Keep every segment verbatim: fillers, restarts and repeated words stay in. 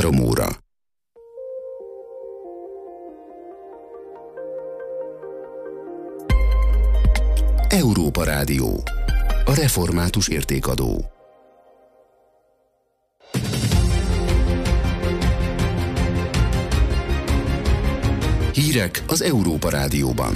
Három óra. Európa Rádió. A református értékadó. Hírek az Európa Rádióban.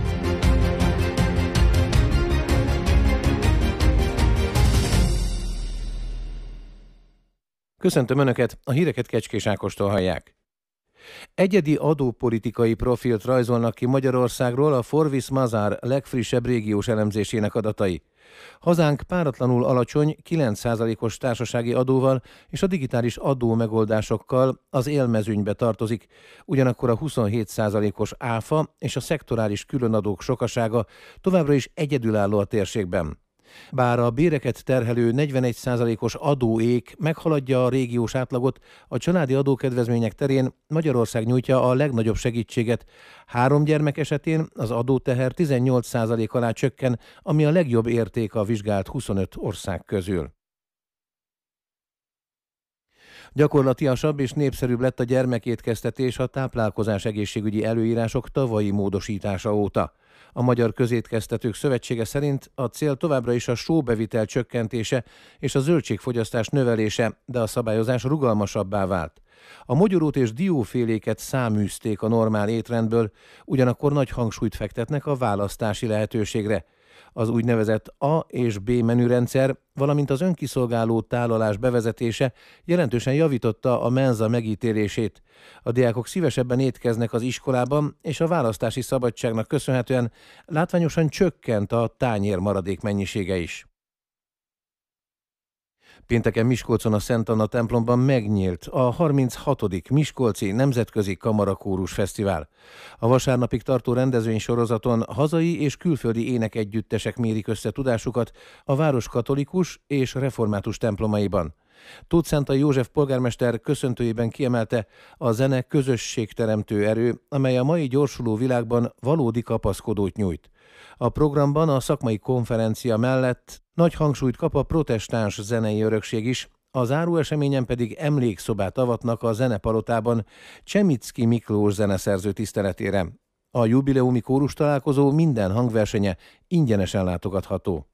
Köszöntöm Önöket, a híreket Kecskés Ákostól hallják. Egyedi adópolitikai profilt rajzolnak ki Magyarországról a Forvis Mazars legfrissebb régiós elemzésének adatai. Hazánk páratlanul alacsony kilenc százalékos társasági adóval és a digitális adó megoldásokkal az élmezőnybe tartozik, ugyanakkor a huszonhét százalékos áfa és a szektorális különadók sokasága továbbra is egyedülálló a térségben. Bár a béreket terhelő negyvenegy százalékos adóék meghaladja a régiós átlagot, a családi adókedvezmények terén Magyarország nyújtja a legnagyobb segítséget. Három gyermek esetén az adóteher tizennyolc százalék alá csökken, ami a legjobb érték a vizsgált huszonöt ország közül. Gyakorlatiasabb és népszerűbb lett a gyermekétkeztetés a táplálkozás egészségügyi előírások tavalyi módosítása óta. A Magyar Közétkeztetők Szövetsége szerint a cél továbbra is a sóbevitel csökkentése és a zöldségfogyasztás növelése, de a szabályozás rugalmasabbá vált. A mogyorót és dióféléket száműzték a normál étrendből, ugyanakkor nagy hangsúlyt fektetnek a választási lehetőségre. Az úgynevezett A és B menürendszer, valamint az önkiszolgáló tálalás bevezetése jelentősen javította a menza megítélését. A diákok szívesebben étkeznek az iskolában, és a választási szabadságnak köszönhetően látványosan csökkent a tányér maradék mennyisége is. Pénteken Miskolcon a Szent Anna templomban megnyílt a harminchatodik Miskolci Nemzetközi Kamarakórus Fesztivál. A vasárnapig tartó rendezvénysorozaton hazai és külföldi énekegyüttesek mérik össze tudásukat a város katolikus és református templomaiban. Tóth Szentai József polgármester köszöntőjében kiemelte, a zene közösségteremtő erő, amely a mai gyorsuló világban valódi kapaszkodót nyújt. A programban a szakmai konferencia mellett nagy hangsúlyt kap a protestáns zenei örökség is, a záróeseményen pedig emlékszobát avatnak a zenepalotában Csemicki Miklós zeneszerző tiszteletére. A jubileumi kórus találkozó minden hangversenye ingyenesen látogatható.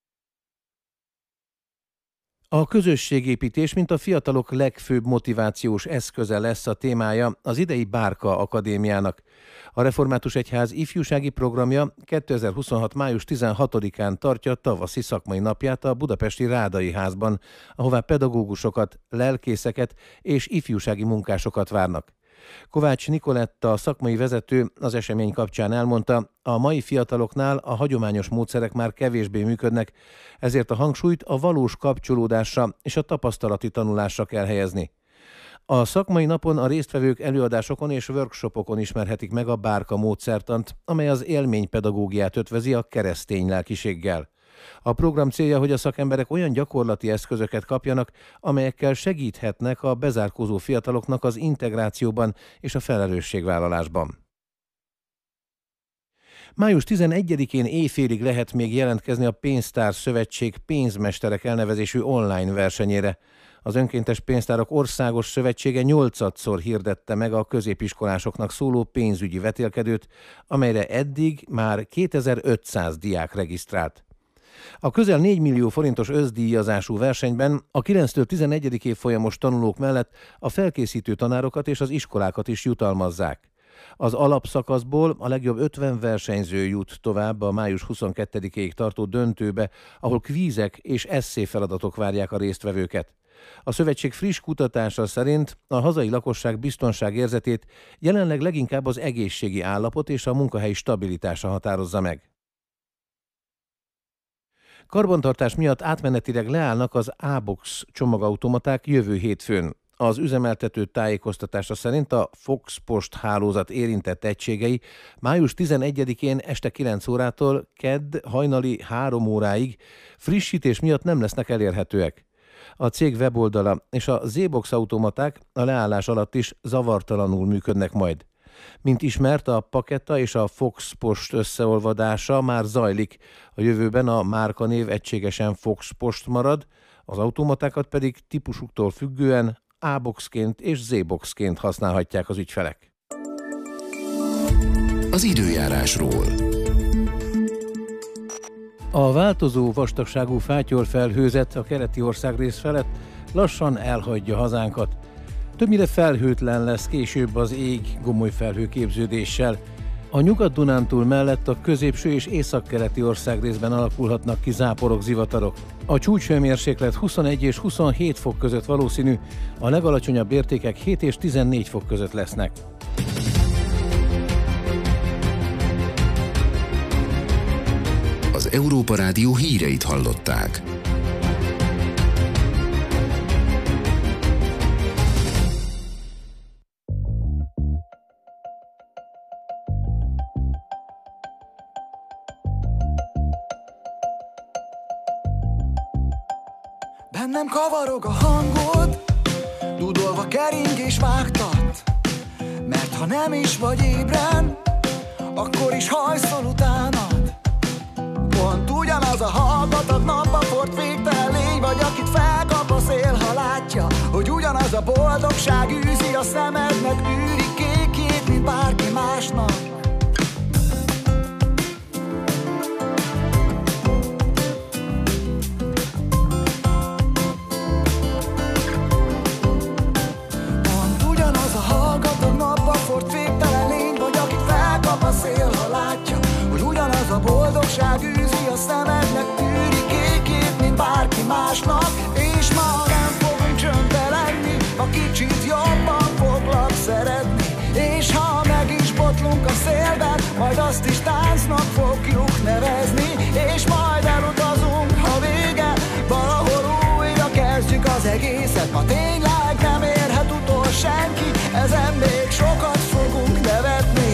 A közösségépítés, mint a fiatalok legfőbb motivációs eszköze lesz a témája az idei Bárka Akadémiának. A Református Egyház ifjúsági programja kétezer-huszonhat. május tizenhatodikán tartja tavaszi szakmai napját a budapesti Rádai Házban, ahová pedagógusokat, lelkészeket és ifjúsági munkásokat várnak. Kovács Nikoletta, a szakmai vezető, az esemény kapcsán elmondta, a mai fiataloknál a hagyományos módszerek már kevésbé működnek, ezért a hangsúlyt a valós kapcsolódásra és a tapasztalati tanulásra kell helyezni. A szakmai napon a résztvevők előadásokon és workshopokon ismerhetik meg a Bárka módszertant, amely az élménypedagógiát ötvözi a keresztény lelkiséggel. A program célja, hogy a szakemberek olyan gyakorlati eszközöket kapjanak, amelyekkel segíthetnek a bezárkózó fiataloknak az integrációban és a felelősségvállalásban. május tizenegyedikén éjfélig lehet még jelentkezni a Pénztár Szövetség pénzmesterek elnevezésű online versenyére. Az Önkéntes Pénztárak Országos Szövetsége nyolcadszor hirdette meg a középiskolásoknak szóló pénzügyi vetélkedőt, amelyre eddig már kétezer-ötszáz diák regisztrált. A közel négy millió forintos összdíjazású versenyben a kilenctől tizenegyedik évfolyamos tanulók mellett a felkészítő tanárokat és az iskolákat is jutalmazzák. Az alapszakaszból a legjobb ötven versenyző jut tovább a május huszonkettedikéig tartó döntőbe, ahol kvízek és esszé feladatok várják a résztvevőket. A szövetség friss kutatása szerint a hazai lakosság biztonságérzetét jelenleg leginkább az egészségi állapot és a munkahelyi stabilitása határozza meg. Karbantartás miatt átmenetileg leállnak az A-Box csomagautomaták jövő hétfőn. Az üzemeltető tájékoztatása szerint a Fox Post hálózat érintett egységei május tizenegyedikén este kilenc órától kedd hajnali három óráig frissítés miatt nem lesznek elérhetőek. A cég weboldala és a Z-Box automaták a leállás alatt is zavartalanul működnek majd. Mint ismert, a Paketta és a Fox Post összeolvadása már zajlik, a jövőben a márkanév egységesen Fox Post marad, az automatákat pedig típusuktól függően A-boxként és Z-boxként használhatják az ügyfelek. Az időjárásról. A változó vastagságú fátyorfelhőzet a keleti országrész felett lassan elhagyja hazánkat. Többnyire felhőtlen lesz később az ég gomoly felhőképződéssel. A Nyugat-Dunántúl mellett a középső és északkeleti országrészben alakulhatnak ki záporok, zivatarok. A csúcshőmérséklet huszonegy és huszonhét fok között valószínű, a legalacsonyabb értékek hét és tizennégy fok között lesznek. Az Európa Rádió híreit hallották. Bennem kavarog a hangod, dudolva kering és vágtat. Mert ha nem is vagy ébren, akkor is hajszol utánad. Pont ugyanaz a hallgatag napba fort végtelen lény vagy, akit felkap a szél, ha látja, hogy ugyanaz a boldogság űzi a szemednek űri kékét, mint bárki másnak. A boldogság űzi a szemednek tűri kékét, mint bárki másnak. És ma nem fogunk csöndbe lenni, ha kicsit jobban foglak szeretni. És ha meg is botlunk a szélben, majd azt is táncnak fogjuk nevezni. És majd elutazunk, ha vége, valahol újra kezdjük az egészet. Ma tényleg nem érhet utol senki, ezen még sokat fogunk nevetni.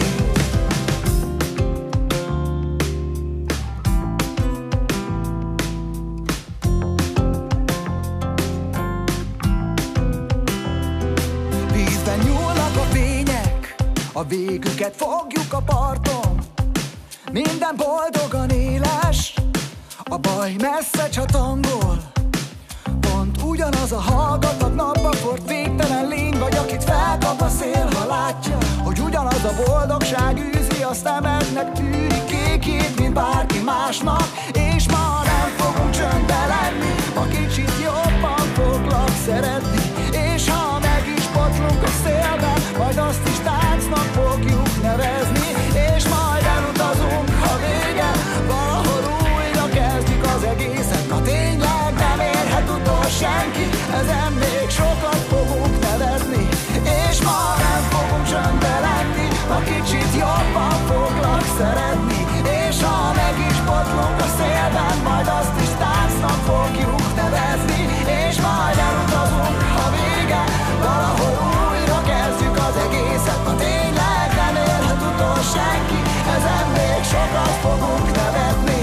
A végüket fogjuk a parton, minden boldogan éles, a baj messze csatangol. Pont ugyanaz a hallgatag napba fort végtelen lény vagy, akit felkap a szél, ha látja, hogy ugyanaz a boldogság űzi a szemednek tűri kékét, mint bárki másnak. És ma nem fogunk csöndbe lenni, ha kicsit jobban foglak szeretni. És ha meg is botlunk a szélben, majd azt is táncnak fogjuk nevezni. És majd elutazunk, ha vége, valahol újra kezdjük az egészet. Ha tényleg nem érhet utol senki, ezen még sokat fogunk nevetni. És ma nem fogunk csöndbe lenni, ha kicsit jobban foglak szeretni. És ha meg is botlunk a szélben, majd azt is táncnak fogjuk nevezni. És majd elutazunk, ha vége, valahol újra kezdjük az egészet. Ha tényleg nem érhet utol senki, ezen még sokat fogunk nevetni.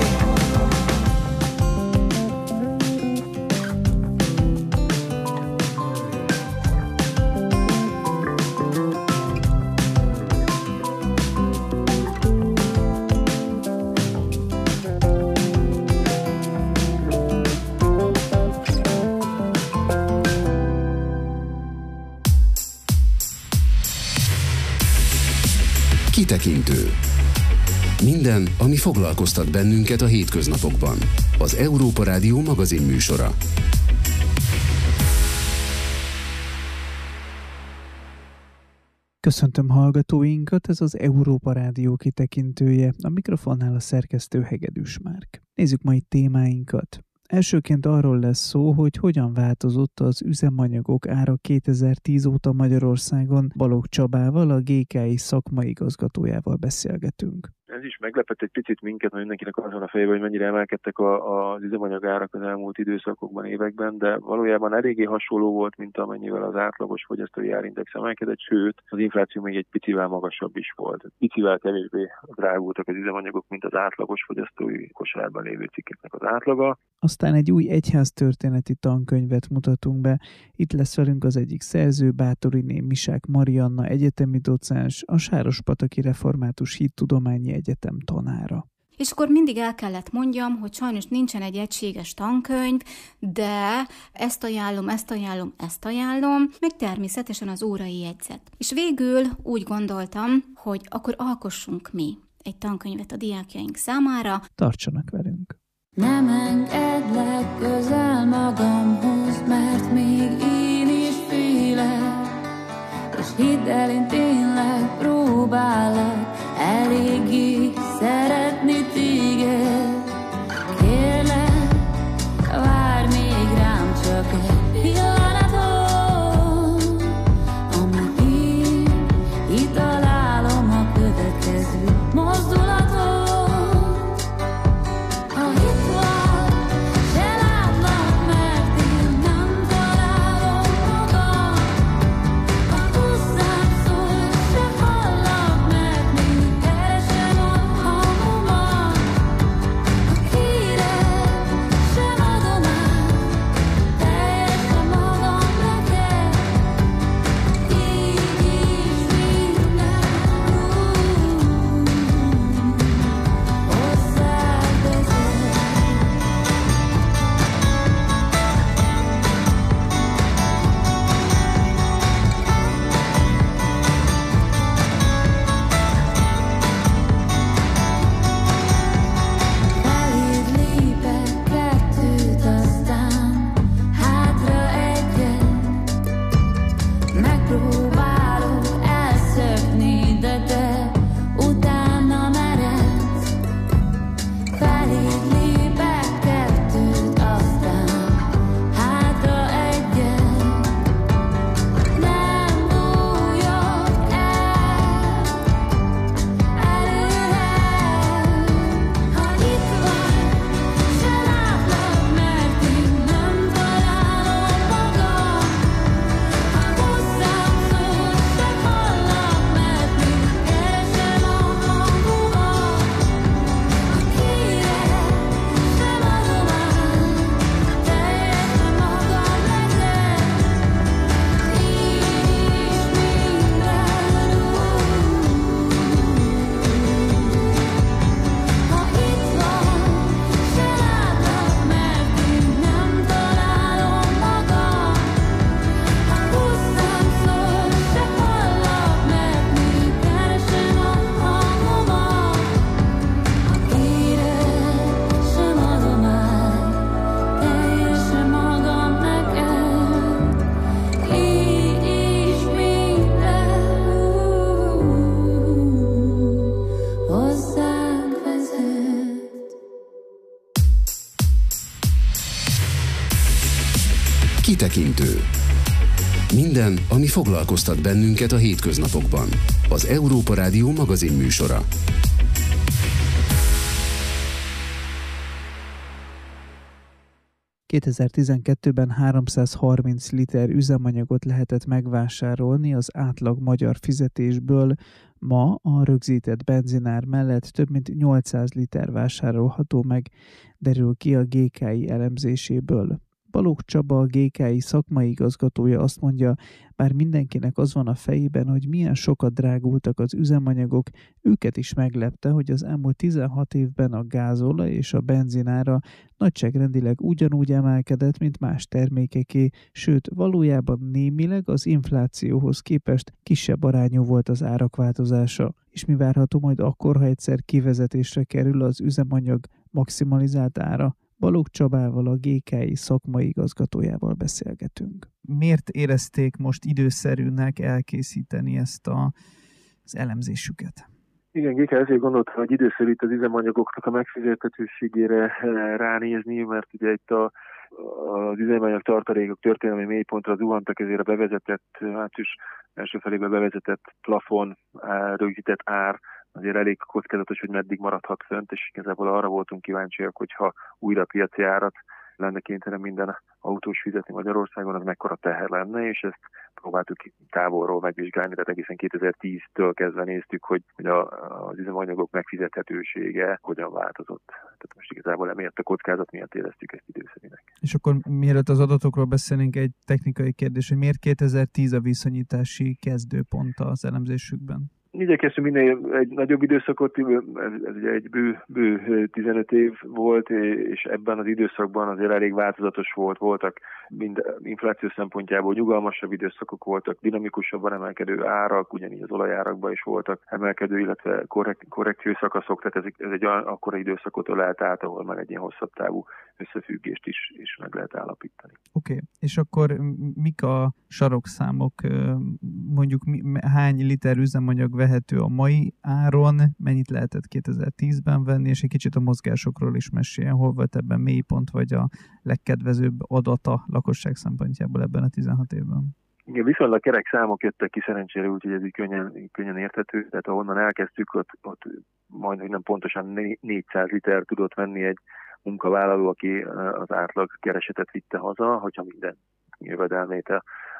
Kitekintő. Minden, ami foglalkoztat bennünket a hétköznapokban. Az Európa Rádió magazin műsora. Köszöntöm hallgatóinkat, ez az Európa Rádió kitekintője, a mikrofonnál a szerkesztő Hegedűs Márk. Nézzük mai témáinkat. Elsőként arról lesz szó, hogy hogyan változott az üzemanyagok ára kétezer-tíz óta Magyarországon. Balogh Csabával, a gé ká i szakmai igazgatójával beszélgetünk. Ez is meglepett egy picit minket, mert mindenkinek az van a fejében, hogy mennyire emelkedtek a, az üzemanyagárak az elmúlt időszakokban, években, de valójában eléggé hasonló volt, mint amennyivel az átlagos fogyasztói árindex emelkedett, sőt, az infláció még egy picivel magasabb is volt. Picivel kevésbé drágultak az üzemanyagok, mint az átlagos fogyasztói kosárban lévő cikkeknek az átlaga. Aztán egy új egyháztörténeti tankönyvet mutatunk be. Itt lesz velünk az egyik szerző, Báthoriné Misák Marianna, egyetemi docens, a Sárospataki Református Hittudományi Egyetem tanára. És akkor mindig el kellett mondjam, hogy sajnos nincsen egy egységes tankönyv, de ezt ajánlom, ezt ajánlom, ezt ajánlom, meg természetesen az órai jegyzet. És végül úgy gondoltam, hogy akkor alkossunk mi egy tankönyvet a diákjaink számára. Tartsanak velünk! Nem engedlek közel magamhoz, mert még én is félek, és hidd el, én tényleg próbálok eléggé szeretni téged. Kérlek, várj még rám csak egy pillanatot, amíg én itt találom a következő mozdulatot. Ha itt vagy, se látlak, mert én nem találom magam. Ha hozzám szólsz, se hallak, mert még keresem a hangomat. Ha kérek, sem adom át, teljesen magam neked. Így is minden hozzád vezet. Feléd lépek kettőt, aztán hátra egyet. Megpróbálok elszökni, de te utána meredsz. Feléd lépek kettőt, aztán hátra egyet. Nem bújok el előred. Ha itt vagy, se látlak, mert én nem találom magam. Ha hozzám szólsz, se hallak, mert még keresem a hangomat. Ha kérek, sem adom át, teljesen magam neked. Így is minden Ha itt vagy, se látlak, mert én nem találom magam. Ha hozzám szólsz, se hallak, mert még keresem a hangomat. Ha kérek, sem adom át, teljesen magam neked. Így is minden hozzád vezet. Kitekintő. Minden, ami foglalkoztat bennünket a hétköznapokban. Az Európa Rádió magazin műsora. kétezer-tizenkettőben háromszázharminc liter üzemanyagot lehetett megvásárolni az átlag magyar fizetésből, ma a rögzített benzinár mellett több mint nyolcszáz liter vásárolható meg, derül ki a gé ká i elemzéséből. Balogh Csaba, a gé ká i szakmai igazgatója azt mondja, bár mindenkinek az van a fejében, hogy milyen sokat drágultak az üzemanyagok, őket is meglepte, hogy az elmúlt tizenhat évben a gázolaj és a benzinára nagyságrendileg ugyanúgy emelkedett, mint más termékeké, sőt valójában némileg az inflációhoz képest kisebb arányú volt az árak változása. És mi várható majd akkor, ha egyszer kivezetésre kerül az üzemanyag maximalizált ára? Balogh Csabával, a gé ká i szakmai igazgatójával beszélgetünk. Miért érezték most időszerűnek elkészíteni ezt a, az elemzésüket? Igen, gé ká ezért gondolta, hogy időszerű itt az üzemanyagoknak a megfizethetőségére ránézni, mert ugye itt a, az üzemanyag tartalékok történelmi mélypontra zuhantak, ezért a bevezetett, hát is első felében bevezetett plafon, rögzített ár, azért elég kockázatos, hogy meddig maradhat fönt, és igazából arra voltunk kíváncsiak, hogyha újra piaci árat lenne kénytelen minden autós fizetni Magyarországon, az mekkora teher lenne, és ezt próbáltuk távolról megvizsgálni, tehát egészen kétezer-tíztől kezdve néztük, hogy, hogy a, az üzemanyagok megfizethetősége hogyan változott. Tehát most igazából emiatt a kockázat miatt éreztük ezt időszerűnek. És akkor mielőtt az adatokról beszélnénk, egy technikai kérdés, hogy miért kétezer-tíz a viszonyítási kezdőpont az elemzésükben? Igyekeztünk minél egy nagyobb időszakot, ez, ez ugye egy bő, bő tizenöt év volt, és ebben az időszakban azért elég változatos volt, voltak mind infláció szempontjából nyugalmasabb időszakok voltak, dinamikusabban emelkedő árak, ugyanígy az olajárakban is voltak emelkedő, illetve korrek, korrekció szakaszok, tehát ez, ez egy akkora időszakot ölelt át, ahol már egy ilyen hosszabb távú összefüggést is, is meg lehet állapítani. Oké, okay. És akkor mik a sarokszámok, mondjuk hány liter üzemanyag vehető a mai áron, mennyit lehetett kétezer-tízben venni, és egy kicsit a mozgásokról is meséljen, hol volt ebben mélypont, vagy a legkedvezőbb adata lakosság szempontjából ebben a tizenhat évben? Igen, viszonylag kerek számok jöttek ki szerencsére, úgyhogy ez így könnyen, könnyen érthető. Tehát ahonnan elkezdtük, ott, ott majdnem nem pontosan négyszáz liter tudott venni egy munkavállaló, aki az átlag keresetet vitte haza, hogyha minden jövedelmét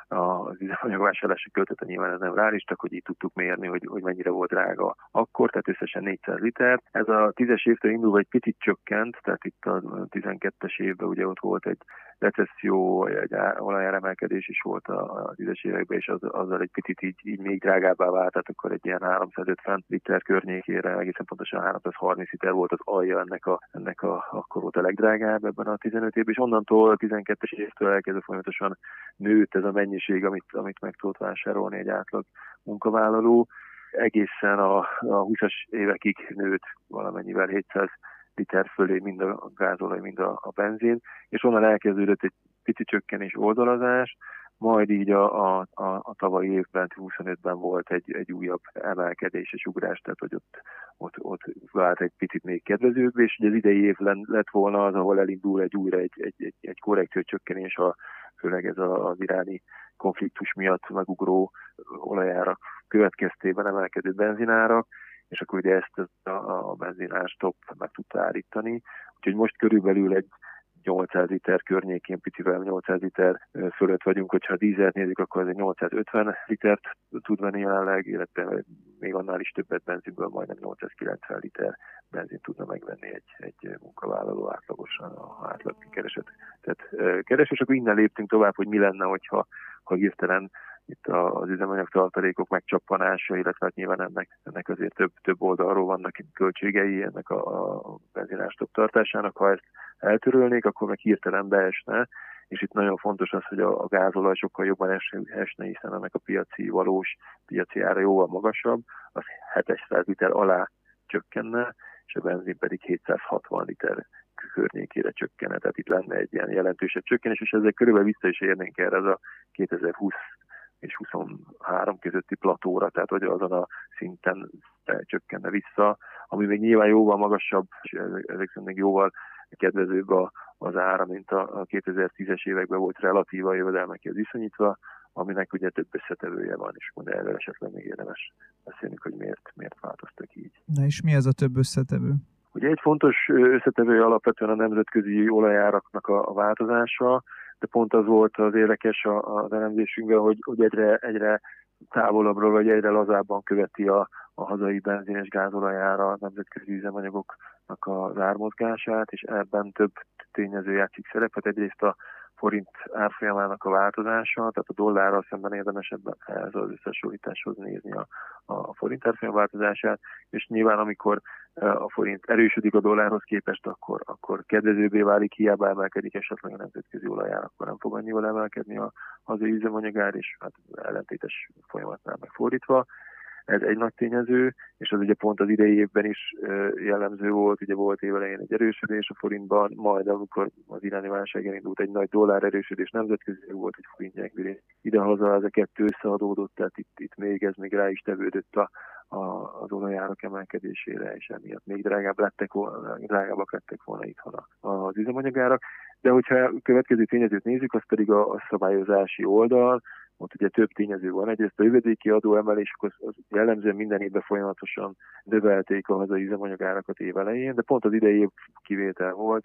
az üzemanyagvásárlásra költötte, nyilván ez nem reálistak, hogy így tudtuk mérni, hogy, hogy mennyire volt drága akkor, tehát összesen négyszáz liter. Ez a tízes évtől indulva egy picit csökkent, tehát itt a tizenkettes évben ugye ott volt egy recesszió, egy olajáremelkedés is volt a tízes években, és az, azzal egy picit így, így még drágábbá vált, tehát akkor egy ilyen háromszázötven liter környékére, egészen pontosan háromszázharminc liter volt az alja ennek a, ennek a akkor volt a legdrágább ebben a tizenöt évben, és onnantól a tizenkettes évtől elkezdve folyamatosan nőtt ez a mennyiség, amit, amit meg tudott vásárolni egy átlag munkavállaló. Egészen a, a húszas évekig nőtt valamennyivel hétszáz liter fölé mind a gázolaj, mind a, a benzin, és onnan elkezdődött egy pici csökkenés, oldalazás, majd így a, a, a, a tavalyi évben, huszonötben volt egy, egy újabb emelkedés és ugrás, tehát hogy ott, ott, ott vált egy picit még kedvezőbb, és ugye az idei év lett volna az, ahol elindul egy újra egy, egy, egy, egy korrekció csökkenés, a, főleg ez az iráni konfliktus miatt megugró olajárak következtében emelkedő benzinárak, és akkor ugye ezt a, a benzinás top meg tudta állítani. Úgyhogy most körülbelül egy nyolcszáz liter környékén, picivel nyolcszáz liter fölött vagyunk, hogyha a dízelt nézzük, akkor ez egy nyolcszázötven litert tud venni jelenleg, illetve még annál is többet benzinből, majdnem nyolcszázkilencven liter benzin tudna megvenni egy, egy munkavállaló átlagosan a átlag kereset. Tehát keres, és akkor innen léptünk tovább, hogy mi lenne, hogyha ha hirtelen itt az üzemanyag tartalékok megcsappanása, illetve hát nyilván ennek, ennek azért több, több oldalról vannak költségei ennek a, a benzinástop tartásának. Ha ezt eltörölnék, akkor meg hirtelen beesne, és itt nagyon fontos az, hogy a, a gázolaj sokkal jobban esne, hiszen ennek a piaci, valós piaci ára jóval magasabb, az hétszáz liter alá csökkenne, és a benzin pedig hétszázhatvan liter környékére csökkenne, tehát itt lenne egy ilyen jelentősebb csökkenés, és ezzel körülbelül vissza is érnénk erre az a kétezer-húsz és huszonhárom közötti platóra, tehát hogy azon a szinten csökkenne vissza, ami még nyilván jóval magasabb, és ezek szerint még jóval kedvezőbb az ára, mint a kétezer-tízes években volt relatíva jövedelmekhez viszonyítva, aminek ugye több összetevője van, és mondja, erről esetleg még érdemes beszélni, hogy miért, miért változtak így. Na és mi ez a több összetevő? Ugye egy fontos összetevője alapvetően a nemzetközi olajáraknak a, a változása, de pont az volt az érdekes az elemzésünkben, hogy, hogy egyre, egyre távolabbról, vagy egyre lazábban követi a, a hazai benzin és gázolajára a nemzetközi üzemanyagoknak az ármozgását, és ebben több tényező játszik szerepet. Egyrészt a forint árfolyamának a változása, tehát a dollárral szemben érdemes ebben ez az összehasonlításhoz nézni a, a forint árfolyam változását, és nyilván amikor a forint erősödik a dollárhoz képest, akkor, akkor kedvezőbbé válik, hiába emelkedik esetleg a nemzetközi olajár, akkor nem fog annyival emelkedni a hazai üzemanyagár, és hát ellentétes folyamatnál megfordítva. Ez egy nagy tényező, és az ugye pont az idei évben is jellemző volt, ugye volt évelején egy erősödés a forintban, majd amikor az iráni válság elindult, egy nagy dollár erősödés nemzetközi volt, egy forint gyengülés. Idehaza ez a kettő összeadódott, tehát itt, itt még ez még rá is tevődött a, a, az olajárak emelkedésére, és emiatt még drágább lettek volna, drágábbak lettek volna itthon az üzemanyagárak. De hogyha a következő tényezőt nézzük, az pedig a, a szabályozási oldal. Ott ugye több tényező van. Egyrészt a jövedéki adó emelések az, az jellemzően minden évben folyamatosan növelték a hazai üzemanyagárakat év elején, de pont az idei év kivétel volt.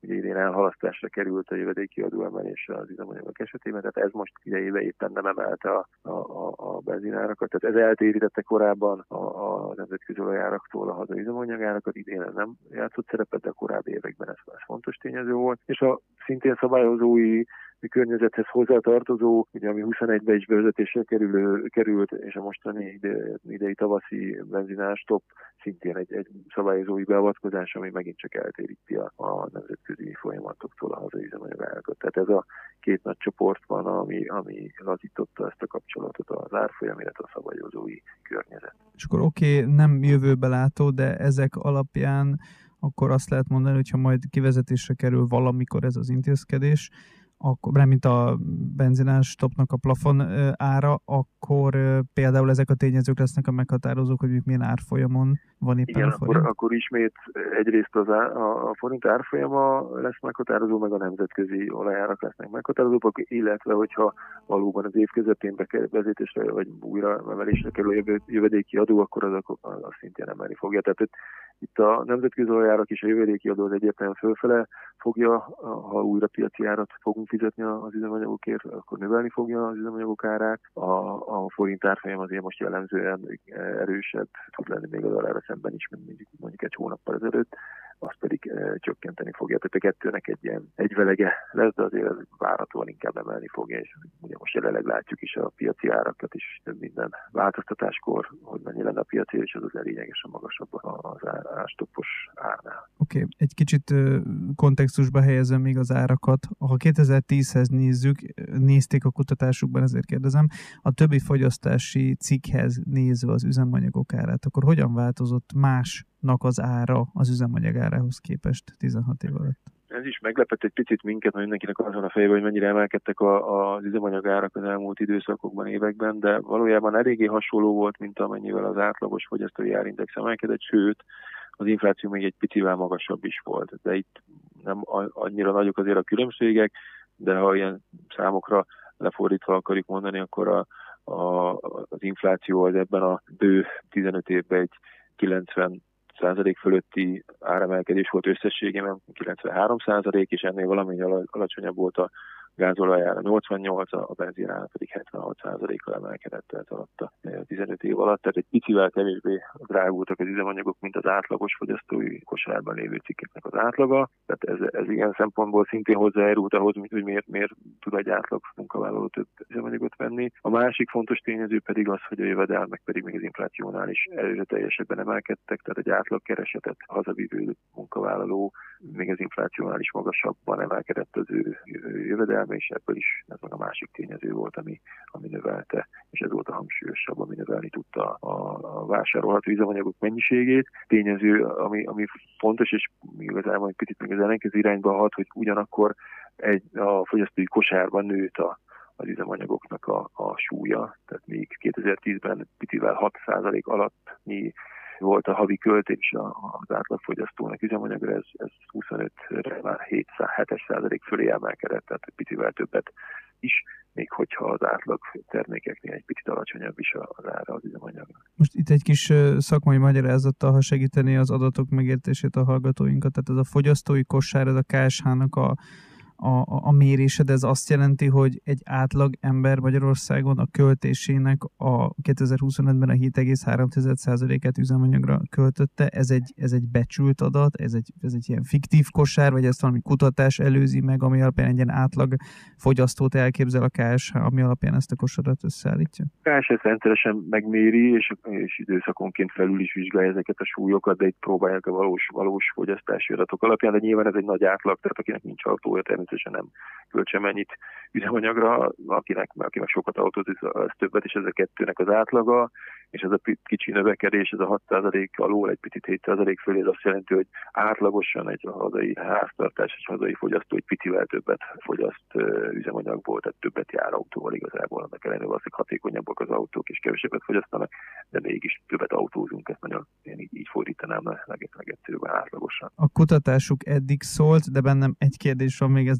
ugye idén elhalasztásra került a jövedéki adóemelése az üzemanyagok esetében, tehát ez most idejében éppen nem emelte a, a, a benzinárakat, tehát ez eltérítette korábban a, a nemzetközi olajáraktól a hazai üzemanyagárakat, idén nem játszott szerepet, de a korábbi években ez, ez fontos tényező volt, és a szintén szabályozói környezethez hozzátartozó, ugye ami huszonegyben is bevezetésre kerülő, került, és a mostani ide, idei tavaszi benzinárstopp szintén egy, egy szabályozói beavatkozás, ami megint csak eltéríti a, a nemzetközi folyamatoktól a hazai üzemanyagárakat. Tehát ez a két nagy csoport van, ami, ami lazította ezt a kapcsolatot az árfolyam, illetve a szabályozói környezet. És akkor oké, okay, nem jövőbe látó, de ezek alapján akkor azt lehet mondani, hogyha majd kivezetésre kerül valamikor ez az intézkedés, akkor, mint a benzinás stopnak a plafon ára, akkor például ezek a tényezők lesznek a meghatározók, hogy milyen árfolyamon van éppen igen, a forint? Akkor, akkor ismét egyrészt az á, a, a forint árfolyama lesz meghatározó, meg a nemzetközi olajárak lesznek meghatározók, illetve hogyha valóban az év közepén bevezetésre vagy újra emelésre kerül a jövedéki adó, akkor az, az szintén emelni fogja. Tehát itt a nemzetközi olajárak és a jövedéki adó az egyértelműen fölfele fogja, ha újra piaci árat fogunk fizetni az üzemanyagokért, akkor növelni fogja az üzemanyagok árát. A, a forint árfolyam azért most jellemzően erősebb tud lenni még az dollárra szemben is, mint mondjuk, mondjuk egy hónappal ezelőtt, azt pedig e, csökkenteni fogja. Tehát a kettőnek egy ilyen egyvelege lesz, de azért várhatóan inkább emelni fogja, és ugye most jelenleg látjuk is a piaci árakat is minden változtatáskor, hogy mennyi lenne a piaci, és az az lényegesen magasabb az árstoppos árnál. Oké, okay. Egy kicsit uh, kontextusba helyezem még az árakat. Ha kétezer-tízhez nézzük, nézték a kutatásukban, ezért kérdezem, a többi fogyasztási cikkhez nézve az üzemanyagok árát, akkor hogyan változott másnak az ára az üzemanyag árához képest tizenhat év alatt? Ez is meglepett egy picit minket, mert mindenkinek az van a fejében, hogy mennyire emelkedtek a, az üzemanyagárak az elmúlt időszakokban, években, de valójában eléggé hasonló volt, mint amennyivel az átlagos fogyasztói árindex emelkedett, sőt, az infláció még egy picivel magasabb is volt. De itt nem annyira nagyok azért a különbségek, de ha ilyen számokra lefordítva akarjuk mondani, akkor a, a, az infláció az ebben a bő tizenöt évben egy kilencven százalék fölötti áremelkedés volt összességében, kilencvenhárom százalék, és ennél valami alacsonyabb volt a gázolajára nyolcvannyolc, a benzinára pedig hetvenhat százalékkal emelkedett ez alatt a tizenöt év alatt. Tehát egy picivel kevésbé drágultak az üzemanyagok, mint az átlagos fogyasztói kosárban lévő cikkeknek az átlaga. Tehát ez, ez ilyen szempontból szintén hozzájárult ahhoz, hogy miért, miért tud egy átlag munkavállaló több üzemanyagot venni. A másik fontos tényező pedig az, hogy a jövedelmek pedig még az inflációnál is erőteljesebben emelkedtek, tehát egy átlagkeresetet hazavívő munkavállaló még az inflációnál is magasabban emelkedett az ő jövedelme, és ebből is ez a másik tényező volt, ami, ami növelte, és ez volt a hangsúlyosabb, ami növelni tudta a, a vásárolható üzemanyagok mennyiségét. Tényező, ami, ami fontos, és igazából egy picit még az ellenkező irányba hat, hogy ugyanakkor egy, a fogyasztói kosárban nőtt a az üzemanyagoknak a, a súlya, tehát még kétezer-tízben picivel hat százalék alattnyi volt a havi költés az átlagfogyasztónak üzemanyagra, ez, ez huszonötre már hét százalék fölé emelkedett, tehát egy picivel többet is, még hogyha az átlag termékeknél egy picit alacsonyabb is az ára az üzemanyagnak. Most itt egy kis szakmai magyarázattal, ha segíteni az adatok megértését a hallgatóinkat, tehát ez a fogyasztói kosár, ez a ká es há-nak a A, a mérése, de ez azt jelenti, hogy egy átlag ember Magyarországon a költésének a kétezer-huszonötben a hét egész három százalékát üzemanyagra költötte. Ez egy, ez egy becsült adat, ez egy, ez egy ilyen fiktív kosár, vagy ezt valami kutatás előzi meg, ami alapján egy ilyen átlag fogyasztót elképzel a ká es há, ami alapján ezt a kosarat összeállítja? A ká es há rendszeresen megméri, és, és időszakonként felül is vizsgálja ezeket a súlyokat, de itt próbálják a valós, valós fogyasztási adatok alapján, de nyilván ez egy nagy átlag, tehát akinek nincs autója, természetesen nem költse mennyit üzemanyagra, akinek, akinek sokat autózik, az többet, és ez a kettőnek az átlaga, és ez a kicsi növekedés, ez a hat százalék alól egy picit hét százalék fölé, ez azt jelenti, hogy átlagosan egy hazai háztartás, egy hazai fogyasztó egy picivel többet fogyaszt üzemanyagból, tehát többet jár autóval igazából, annak ellenére valószínűleg hatékonyabbak az autók, és kevesebbet fogyasztanak, de mégis többet autózunk, ezt nagyon én így, így fordítanám legegyszerűbben átlagosan. A kutatásuk eddig szólt, de bennem egy kérdés van még, ez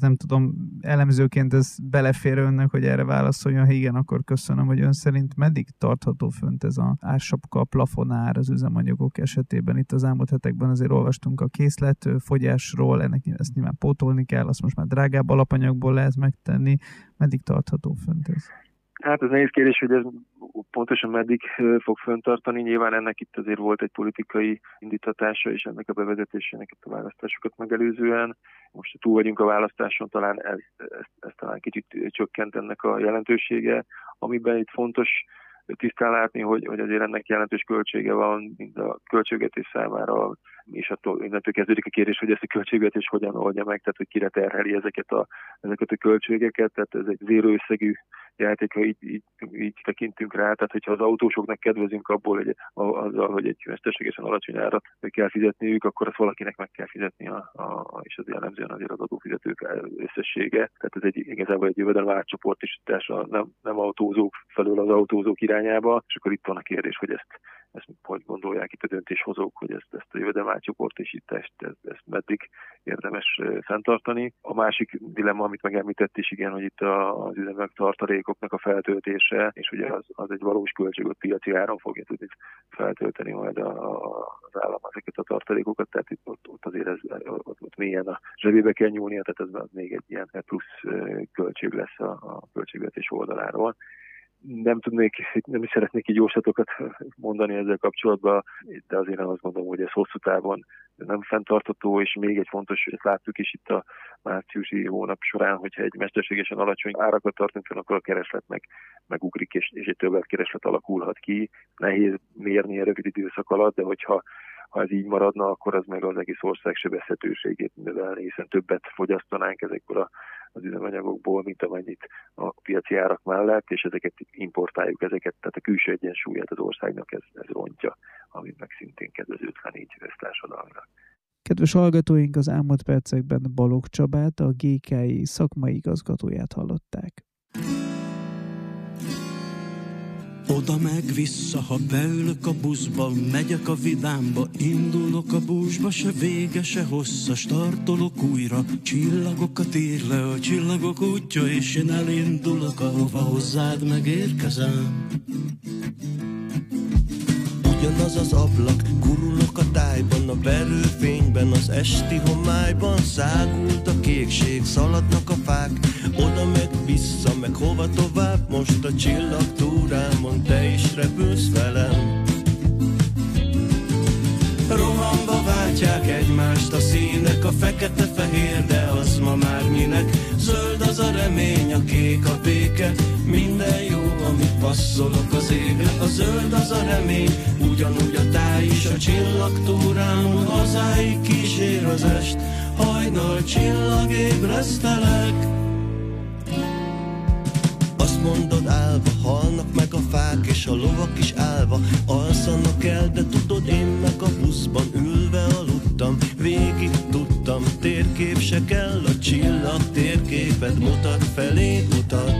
nem tudom, elemzőként ez belefér önnek, hogy erre válaszoljon, ha igen, akkor köszönöm, hogy ön szerint meddig tartható fönt ez az ársapka, plafonár az üzemanyagok esetében. Itt az elmúlt hetekben azért olvastunk a készletfogyásról, ennek ezt nyilván pótolni kell, azt most már drágább alapanyagból lehet megtenni. Meddig tartható fönt ez? Hát ez nehéz kérdés, hogy ez pontosan meddig fog fenntartani. Nyilván ennek itt azért volt egy politikai indítatása, és ennek a bevezetésének itt a választásokat megelőzően. Most túl vagyunk a választáson, talán ez, ez, ez talán kicsit csökkent ennek a jelentősége. Amiben itt fontos tisztán látni, hogy, hogy azért ennek jelentős költsége van, mind a költségvetés számára, és attól innentől kezdődik a kérdés, hogy ezt a költségvetés hogyan oldja meg, tehát hogy kire terheli ezeket a, ezeket a költségeket, tehát ez egy zéró összegű játék, ha így, így, így tekintünk rá, tehát hogyha az autósoknak kedvezünk abból, hogy azzal, hogy egy mesterségesen alacsony árat kell fizetniük, akkor azt valakinek meg kell fizetni, a, a, és az jellemzően azért az adófizetők összessége. Tehát ez egy, igazából egy jövedelem átcsoportosítás a nem, nem autózók felől az autózók irányába, és akkor itt van a kérdés, hogy ezt ezt hogy gondolják itt a döntéshozók, hogy ezt, ezt a jövedelem átcsoportosítást, ezt, ezt meddig érdemes fenntartani. A másik dilemma, amit megemlített is, igen, hogy itt az üzemanyag tartalékoknak a feltöltése, és ugye az, az egy valós költség, hogy piaci áron fogja tudni feltölteni majd a, a, az állam ezeket a tartalékokat, tehát itt ott, ott azért ez, ott, ott mélyen a zsebébe kell nyúlnia, tehát ez még egy ilyen plusz költség lesz a, a költségvetés oldaláról. Nem tudnék, nem is szeretnék így jóslatokat mondani ezzel kapcsolatban, de azért nem azt gondolom, hogy ez hosszú távon nem fenntartható, és még egy fontos, hogy ezt láttuk is itt a márciusi hónap során, hogyha egy mesterségesen alacsony árakat tartunk fel, akkor a kereslet meg, megugrik, és, és egy többletkereslet alakulhat ki. Nehéz mérni a rövid időszak alatt, de hogyha ha ez így maradna, akkor az meg az egész ország sebezhetőségét növelni, hiszen többet fogyasztanánk ezekből a az üzemanyagokból, mint amennyit a piaci árak mellett, és ezeket importáljuk, ezeket, tehát a külső egyensúlyát az országnak ez, ez rontja, amit meg szintén kedvezőtlen így össztársadalmilag. Kedves hallgatóink, az elmúlt percekben Balogh Csabát, a gé ká i szakmai igazgatóját hallották. Oda meg vissza, ha beülök a buszba, megyek a vidámba, indulok a búzsba, se vége, se hossza, startolok újra, csillagokat ír le a csillagok útja, és én elindulok, ahova hozzád megérkezem. Ugyanaz az ablak, gurulok a tájban, a berőfényben, az esti homályban, szágult a kékség, szaladnak a fák, oda meg vissza, meg hova tovább, most a csillagtúrámon te is repülsz velem. Rohanva váltják egymást a színek, a fekete-fehér, de az ma már minek? Zöld az a remény, a kék a béke, minden jó, amit passzolok az égre. A zöld az a remény, ugyanúgy a táj is a csillagtúrámon, hazáig kísér az est, hajnal csillagébresztelek. Azt mondod, állva halnak meg a fák, és a lovak is állva alszanak el, de tudod, én meg a buszban ülve aludtam, végig tudtam, térkép se kell, a csillag térképet mutat felé utat.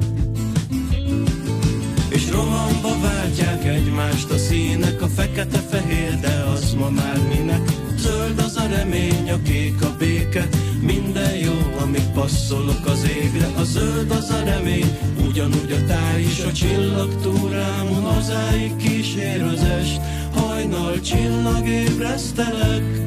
És rohanva váltják egymást a színek, a fekete-fehér, de az ma már minek? Zöld az a remény, a kék a béke, minden jó, amit passzolok az égre. A zöld az a remény, ugyanúgy a táj is a csillagtúrámon, hazáig kísér az est, hajnal csillagébresztelek.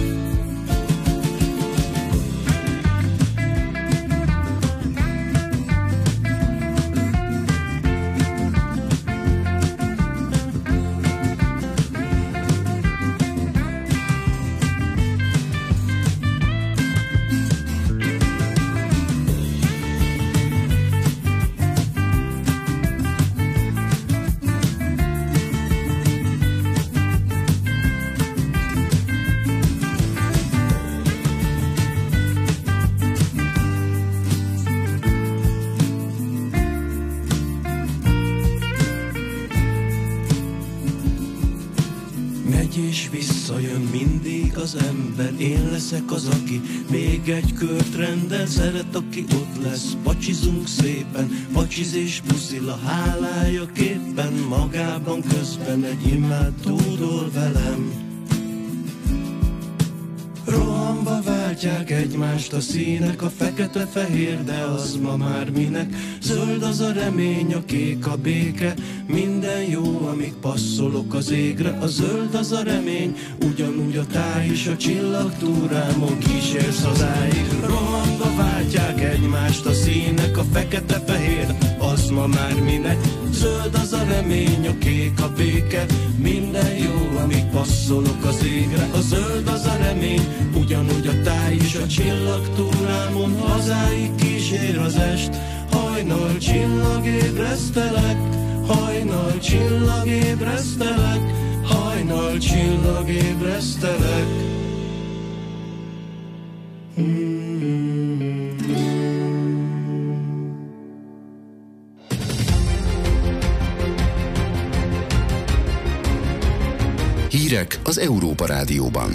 És visszajön mindig az ember, én leszek az, aki még egy kört rendel, szeret, aki ott lesz, pacsizunk szépen, pacsizés puszila, hálája képpen, magában közben egy imádtódol velem. Rohanva várj váltják egymást a színek, a fekete-fehér, de az ma már minek? Zöld az a remény, a kék a béke, minden jó, amíg passzolok az égre. A zöld az a remény, ugyanúgy a táj is, a csillagtúrámon kísérsz hazáig. Rohanva váltják egymást a színek, a fekete-fehér, az ma már minek? Zöld az a remény, a kék a béke, minden jó, amíg passzolok az égre. A zöld az a remény, ugyanúgy a táj is, a csillagtúrámon hazáig kísér az est. Hajnal csillagébresztelek, hajnal csillagébresztelek, hajnal csillagébresztelek. Hírek az Európa Rádióban.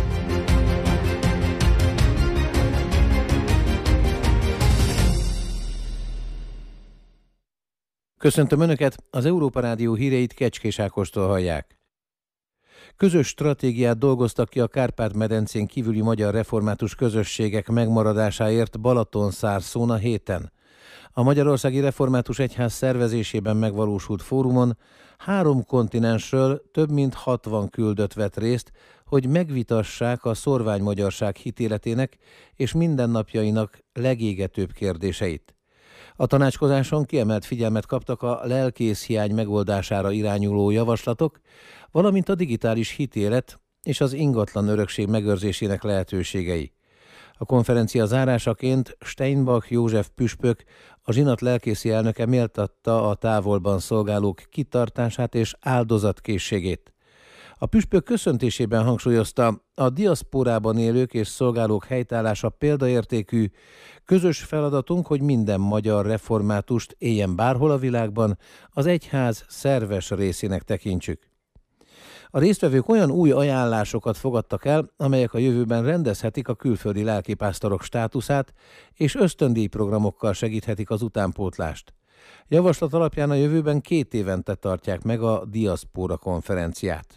Köszöntöm Önöket, az Európa Rádió híreit Kecskés Ákostól hallják. Közös stratégiát dolgoztak ki a Kárpát-medencén kívüli magyar református közösségek megmaradásáért Balatonszárszón a héten. A Magyarországi Református Egyház szervezésében megvalósult fórumon három kontinensről több mint hatvan küldött vett részt, hogy megvitassák a szorványmagyarság hitéletének és mindennapjainak legégetőbb kérdéseit. A tanácskozáson kiemelt figyelmet kaptak a lelkészhiány megoldására irányuló javaslatok, valamint a digitális hitélet és az ingatlan örökség megőrzésének lehetőségei. A konferencia zárásaként Steinbach József püspök, a zsinat lelkészi elnöke méltatta a távolban szolgálók kitartását és áldozatkészségét. A püspök köszöntésében hangsúlyozta, a diaszporában élők és szolgálók helytállása példaértékű, közös feladatunk, hogy minden magyar reformátust éljen bárhol a világban, az egyház szerves részének tekintsük. A résztvevők olyan új ajánlásokat fogadtak el, amelyek a jövőben rendezhetik a külföldi lelkipásztorok státuszát, és ösztöndíjprogramokkal segíthetik az utánpótlást. Javaslat alapján a jövőben két évente tartják meg a diaszpóra konferenciát.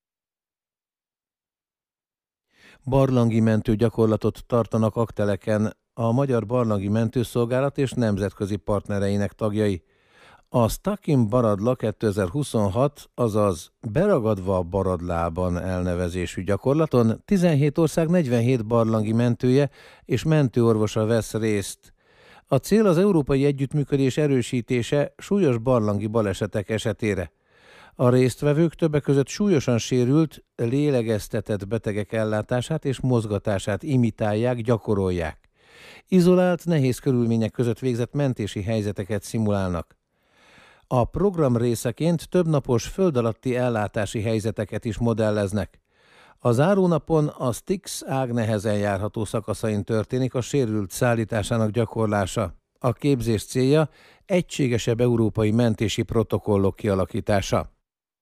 Barlangi mentő gyakorlatot tartanak Akteleken a Magyar Barlangi Mentőszolgálat és nemzetközi partnereinek tagjai. A Stakin Baradla kétezer-huszonhat, azaz Beragadva a Baradlában elnevezésű gyakorlaton tizenhét ország negyvenhét barlangi mentője és mentőorvosa vesz részt. A cél az európai együttműködés erősítése súlyos barlangi balesetek esetére. A résztvevők többek között súlyosan sérült, lélegeztetett betegek ellátását és mozgatását imitálják, gyakorolják. Izolált, nehéz körülmények között végzett mentési helyzeteket szimulálnak. A program részeként többnapos föld alatti ellátási helyzeteket is modelleznek. A zárónapon a Styx ág nehezen járható szakaszain történik a sérült szállításának gyakorlása. A képzés célja egységesebb európai mentési protokollok kialakítása.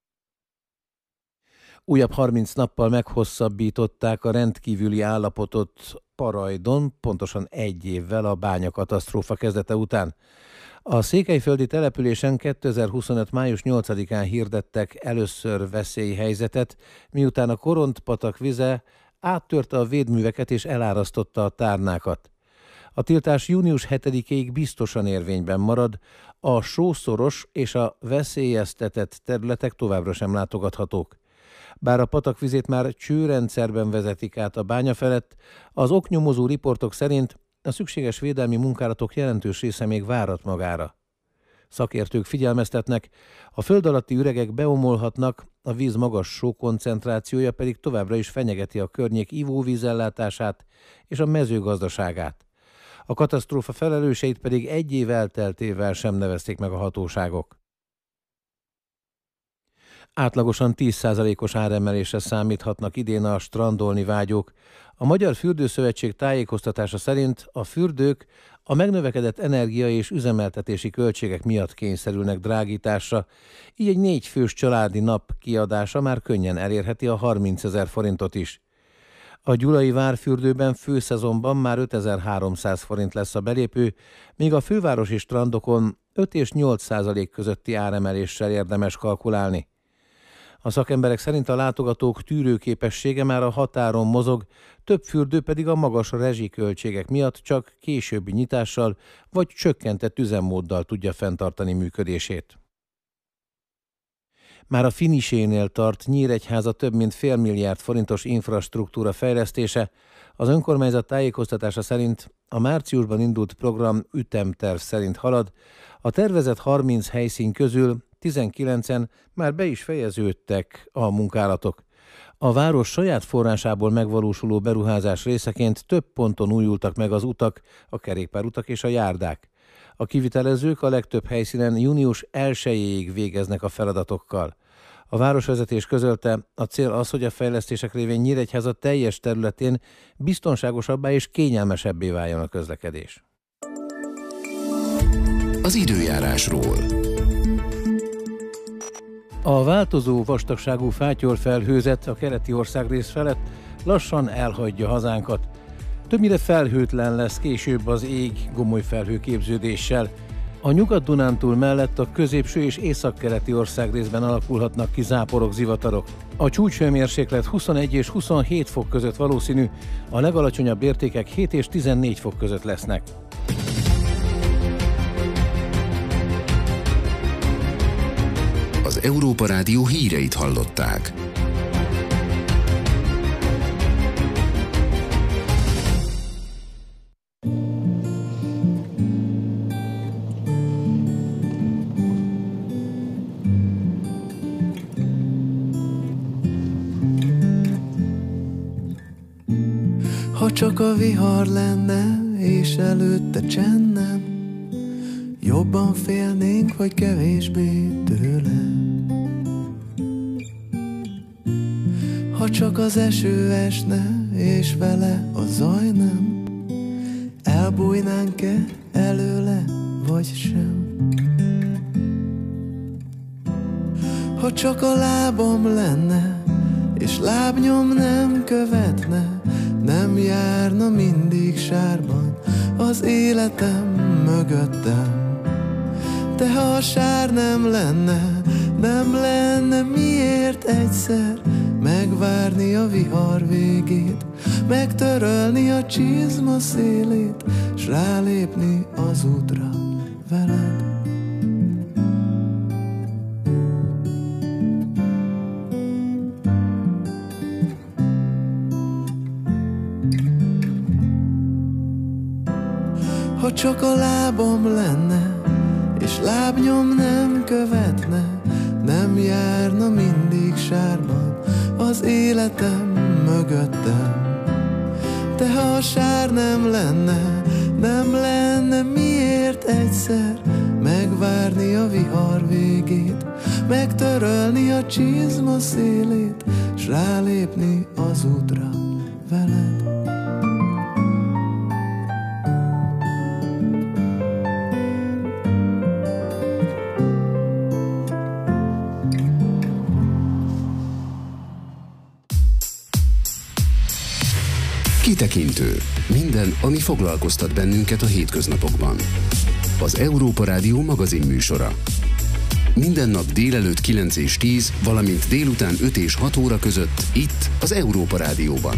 Újabb harminc nappal meghosszabbították a rendkívüli állapotot Parajdon, pontosan egy évvel a bányakatasztrófa kezdete után. A székelyföldi településen kétezer-huszonöt. május nyolcadikán hirdettek először veszélyhelyzetet, miután a Koront-patak vize áttörte a védműveket és elárasztotta a tárnákat. A tiltás június hetedikéig biztosan érvényben marad, a sószoros és a veszélyeztetett területek továbbra sem látogathatók. Bár a patakvizét már csőrendszerben vezetik át a bánya felett, az oknyomozó riportok szerint a szükséges védelmi munkálatok jelentős része még várat magára. Szakértők figyelmeztetnek, a föld alatti üregek beomolhatnak, a víz magas sókoncentrációja pedig továbbra is fenyegeti a környék ivóvízellátását és a mezőgazdaságát. A katasztrófa felelőseit pedig egy év elteltével sem nevezték meg a hatóságok. Átlagosan tíz százalékos áremelésre számíthatnak idén a strandolni vágyók. A Magyar Fürdőszövetség tájékoztatása szerint a fürdők a megnövekedett energia és üzemeltetési költségek miatt kényszerülnek drágításra, így egy négy fős családi nap kiadása már könnyen elérheti a harmincezer forintot is. A Gyulai Várfürdőben főszezonban már ötezer-háromszáz forint lesz a belépő, míg a fővárosi strandokon öt és nyolc százalék közötti áremeléssel érdemes kalkulálni. A szakemberek szerint a látogatók tűrőképessége már a határon mozog, több fürdő pedig a magas rezsiköltségek miatt csak későbbi nyitással vagy csökkentett üzemmóddal tudja fenntartani működését. Már a finisénél tart Nyíregyháza több mint fél milliárd forintos infrastruktúra fejlesztése. Az önkormányzat tájékoztatása szerint a márciusban indult program ütemterv szerint halad. A tervezett harminc helyszín közül tizenkilencen már be is fejeződtek a munkálatok. A város saját forrásából megvalósuló beruházás részeként több ponton újultak meg az utak, a kerékpárutak és a járdák. A kivitelezők a legtöbb helyszínen június elsejéig végeznek a feladatokkal. A városvezetés közölte, a cél az, hogy a fejlesztések révén Nyíregyháza teljes területén biztonságosabbá és kényelmesebbé váljon a közlekedés. Az időjárásról. A változó vastagságú fátyorfelhőzet a keleti országrész felett lassan elhagyja hazánkat. Többnyire felhőtlen lesz később az ég gomoly felhőképződéssel. A Nyugat-Dunántúl mellett a középső és északkeleti országrészben alakulhatnak ki záporok, zivatarok. A csúcshőmérséklet huszonegy és huszonhét fok között valószínű, a legalacsonyabb értékek hét és tizennégy fok között lesznek. Az Európa Rádió híreit hallották. Ha csak a vihar lenne, és előtte csend nem, jobban félnénk, vagy kevésbé tőle. Ha csak az eső esne, és vele a zaj nem, elbújnánk-e előle, vagy sem. Ha csak a lábam lenne, és lábnyom nem követne, nem járna mindig sárban az életem mögöttem. De ha a sár nem lenne, nem lenne miért egyszer megvárni a vihar végét, megtörölni a csizma szélét, s rálépni az útra veled. Ha csak a lábam lenne, és lábnyom nem követne, nem járna mindig sárban az életem mögöttem. De ha a sár nem lenne, nem lenne miért egyszer megvárni a vihar végét, megtörölni a csizma szélét, s rálépni az útra veled. Kitekintő. Minden, ami foglalkoztat bennünket a hétköznapokban. Az Európa Rádió magazin műsora. Minden nap délelőtt kilenc és tíz, valamint délután öt és hat óra között itt az Európa Rádióban.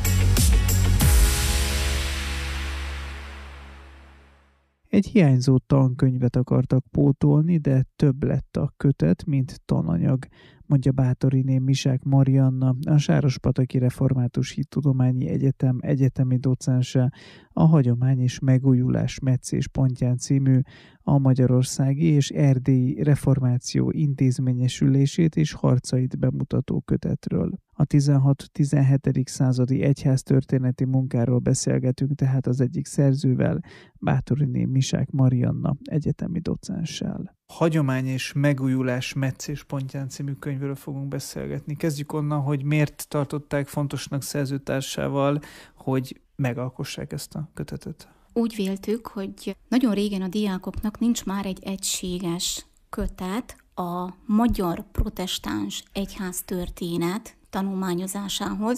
Egy hiányzó tankönyvet akartak pótolni, de több lett a kötet, mint tananyag, mondja Báthoriné Misák Marianna, a Sárospataki Református Hittudományi Egyetem egyetemi docense, a Hagyomány és Megújulás Metszéspontján című a magyarországi és erdélyi reformáció intézményesülését és harcait bemutató kötetről. A tizenhat-tizenhetedik századi egyháztörténeti munkáról beszélgetünk tehát az egyik szerzővel, Báthoriné Misák Marianna egyetemi docenssel. Hagyomány és Megújulás Metszéspontján című könyvről fogunk beszélgetni. Kezdjük onnan, hogy miért tartották fontosnak szerzőtársával, hogy megalkossák ezt a kötetet. Úgy véltük, hogy nagyon régen a diákoknak nincs már egy egységes kötet, a magyar protestáns egyháztörténet tanulmányozásához,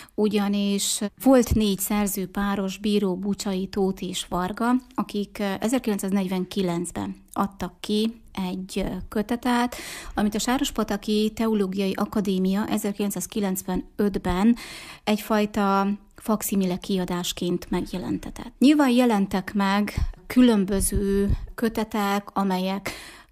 ugyanis volt négy szerzőpáros, Bíró, Bucsai, Tóth és Varga, akik ezerkilencszáznegyvenkilencben adtak ki egy kötetet, amit a Sárospataki Teológiai Akadémia ezerkilencszázkilencvenötben egyfajta fakszimile kiadásként megjelentetett. Nyilván jelentek meg különböző kötetek, amelyek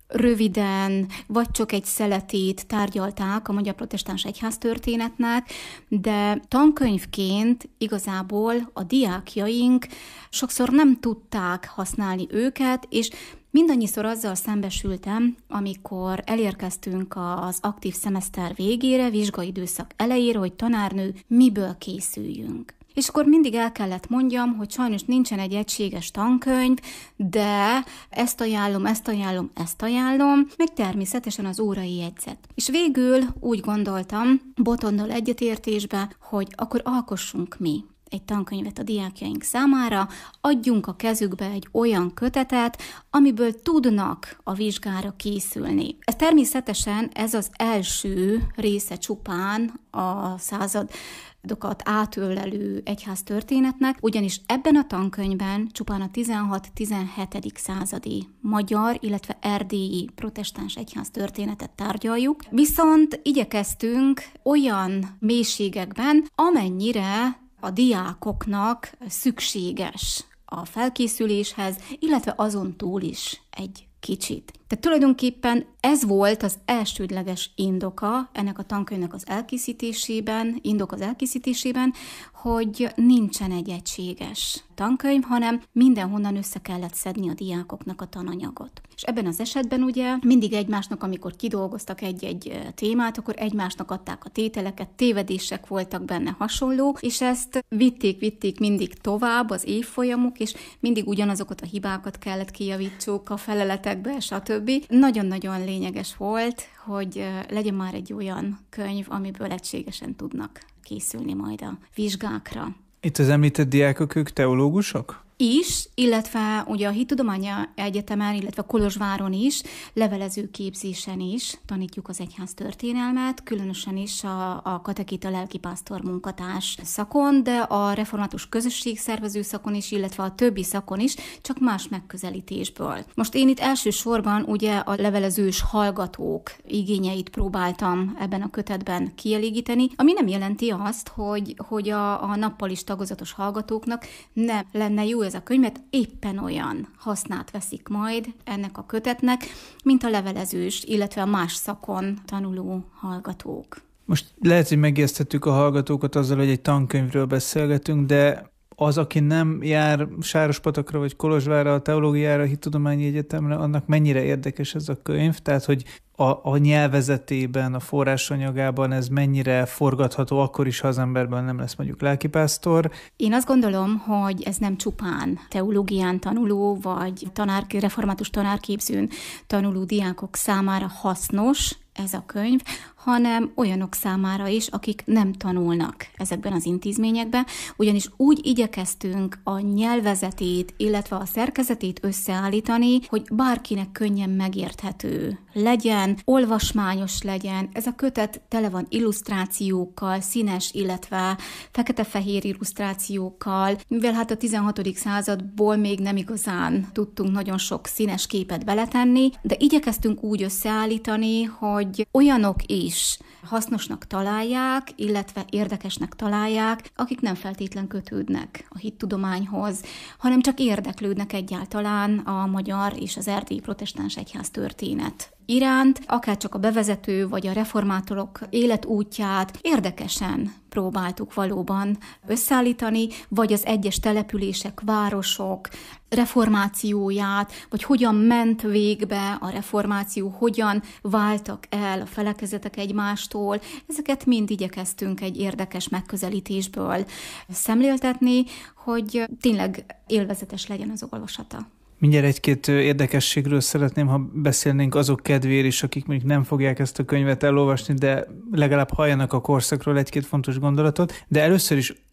röviden, vagy csak egy szeletét tárgyalták a magyar protestáns egyháztörténetnek, de tankönyvként igazából a diákjaink sokszor nem tudták használni őket, és mindannyiszor azzal szembesültem, amikor elérkeztünk az aktív szemeszter végére, vizsgaidőszak elejére, hogy tanárnő, miből készüljünk. És akkor mindig el kellett mondjam, hogy sajnos nincsen egy egységes tankönyv, de ezt ajánlom, ezt ajánlom, ezt ajánlom, meg természetesen az órai jegyzet. És végül úgy gondoltam, Botondal egyetértésbe, hogy akkor alkossunk mi egy tankönyvet a diákjaink számára, adjunk a kezükbe egy olyan kötetet, amiből tudnak a vizsgára készülni. Ez természetesen ez az első része csupán a századokat átölelő egyháztörténetnek, ugyanis ebben a tankönyvben csupán a tizenhat-tizenhetedik századi magyar, illetve erdélyi protestáns egyháztörténetet tárgyaljuk, viszont igyekeztünk olyan mélységekben, amennyire a diákoknak szükséges a felkészüléshez, illetve azon túl is egy kicsit. Tehát tulajdonképpen ez volt az elsődleges indoka ennek a tankönyvnek az elkészítésében, indok az elkészítésében, hogy nincsen egy egységes tankönyv, hanem mindenhonnan össze kellett szedni a diákoknak a tananyagot. És ebben az esetben ugye mindig egymásnak, amikor kidolgoztak egy-egy témát, akkor egymásnak adták a tételeket, tévedések voltak benne hasonló, és ezt vitték-vitték mindig tovább az évfolyamok, és mindig ugyanazokat a hibákat kellett kijavítsuk a feleletekbe, stb. Nagyon-nagyon lényeges volt, hogy legyen már egy olyan könyv, amiből egységesen tudnak készülni majd a vizsgákra. Itt az említett diákok, ők teológusok? Is, illetve ugye a Hittudományi Egyetemen, illetve Kolozsváron is, levelező képzésen is tanítjuk az egyház történelmet, különösen is a, a katekita lelkipásztor munkatárs szakon, de a református közösségszervező szakon is, illetve a többi szakon is, csak más megközelítésből. Most én itt elsősorban ugye a levelezős hallgatók igényeit próbáltam ebben a kötetben kielégíteni, ami nem jelenti azt, hogy, hogy a, a nappal is tagozatos hallgatóknak nem lenne jó ez a könyvet, éppen olyan hasznát veszik majd ennek a kötetnek, mint a levelezős, illetve a más szakon tanuló hallgatók. Most lehet, hogy megijesztettük a hallgatókat azzal, hogy egy tankönyvről beszélgetünk, de az, aki nem jár Sárospatakra vagy Kolozsvárra, a teológiára, a Hittudományi Egyetemre, annak mennyire érdekes ez a könyv? Tehát, hogy a, a nyelvezetében, a forrásanyagában ez mennyire forgatható akkor is, ha az emberben nem lesz mondjuk lelkipásztor? Én azt gondolom, hogy ez nem csupán teológián tanuló, vagy tanár, református tanárképzőn tanuló diákok számára hasznos ez a könyv, hanem olyanok számára is, akik nem tanulnak ezekben az intézményekben, ugyanis úgy igyekeztünk a nyelvezetét, illetve a szerkezetét összeállítani, hogy bárkinek könnyen megérthető legyen, olvasmányos legyen. Ez a kötet tele van illusztrációkkal, színes, illetve fekete-fehér illusztrációkkal, mivel hát a tizenhatodik századból még nem igazán tudtunk nagyon sok színes képet beletenni, de igyekeztünk úgy összeállítani, hogy olyanok is hasznosnak találják, illetve érdekesnek találják, akik nem feltétlen kötődnek a hittudományhoz, hanem csak érdeklődnek egyáltalán a magyar és az erdélyi protestáns egyház történet iránt, akár csak a bevezető vagy a reformátorok életútját érdekesen próbáltuk valóban összeállítani, vagy az egyes települések, városok reformációját, vagy hogyan ment végbe a reformáció, hogyan váltak el a felekezetek egymástól. Ezeket mind igyekeztünk egy érdekes megközelítésből szemléltetni, hogy tényleg élvezetes legyen az olvasata. Mindjárt egy-két érdekességről szeretném, ha beszélnénk azok kedvéért is, akik még nem fogják ezt a könyvet elolvasni, de legalább halljanak a korszakról egy-két fontos gondolatot. De először is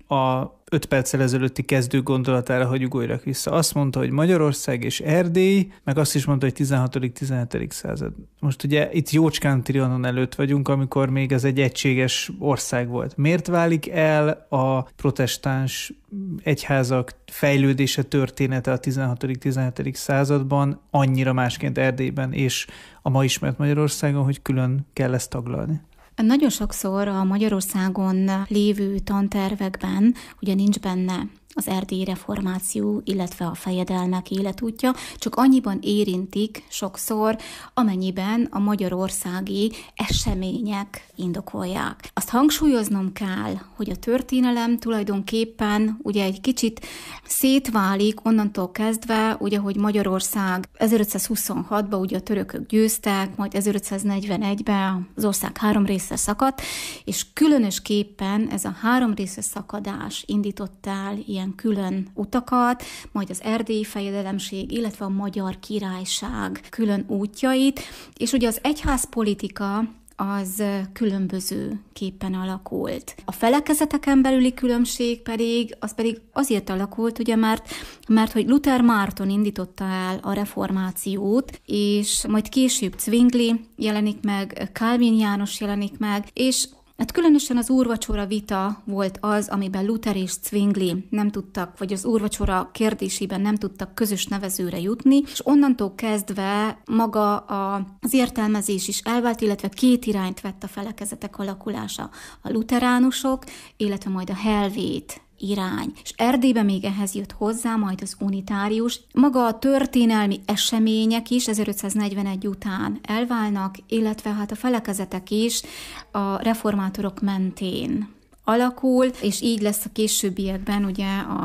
a öt perccel ezelőtti kezdő gondolatára hagyjuk újra vissza. Azt mondta, hogy Magyarország és Erdély, meg azt is mondta, hogy tizenhatodik-tizenhetedik század. Most ugye itt jócskán Trianon előtt vagyunk, amikor még ez egy egységes ország volt. Miért válik el a protestáns egyházak fejlődése, története a tizenhatodik-tizenhetedik században annyira másként Erdélyben és a ma ismert Magyarországon, hogy külön kell ezt taglalni? Nagyon sokszor a Magyarországon lévő tantervekben ugye nincs benne az erdélyi reformáció, illetve a fejedelmek életútja, csak annyiban érintik sokszor, amennyiben a magyarországi események indokolják. Azt hangsúlyoznom kell, hogy a történelem tulajdonképpen ugye egy kicsit szétválik onnantól kezdve, ugye, hogy Magyarország ezerötszázhuszonhatban ugye a törökök győztek, majd ezerötszáznegyvenegyben az ország három részre szakadt, és különösképpen ez a három részre szakadás indított el ilyen külön utakat, majd az erdélyi fejedelemség, illetve a Magyar Királyság külön útjait, és ugye az egyházpolitika az különböző képpen alakult. A felekezeteken belüli különbség pedig, az pedig azért alakult, ugye, mert, mert hogy Luther Márton indította el a reformációt, és majd később Zwingli jelenik meg, Calvin János jelenik meg, és hát különösen az úrvacsora vita volt az, amiben Luther és Zwingli nem tudtak, vagy az úrvacsora kérdésében nem tudtak közös nevezőre jutni, és onnantól kezdve maga a, az értelmezés is elvált, illetve két irányt vett a felekezetek alakulása. A luteránusok, illetve majd a helvét irány. És Erdélyben még ehhez jött hozzá majd az unitárius. Maga a történelmi események is ezerötszáznegyvenegy után elválnak, illetve hát a felekezetek is a reformátorok mentén alakul, és így lesz a későbbiekben ugye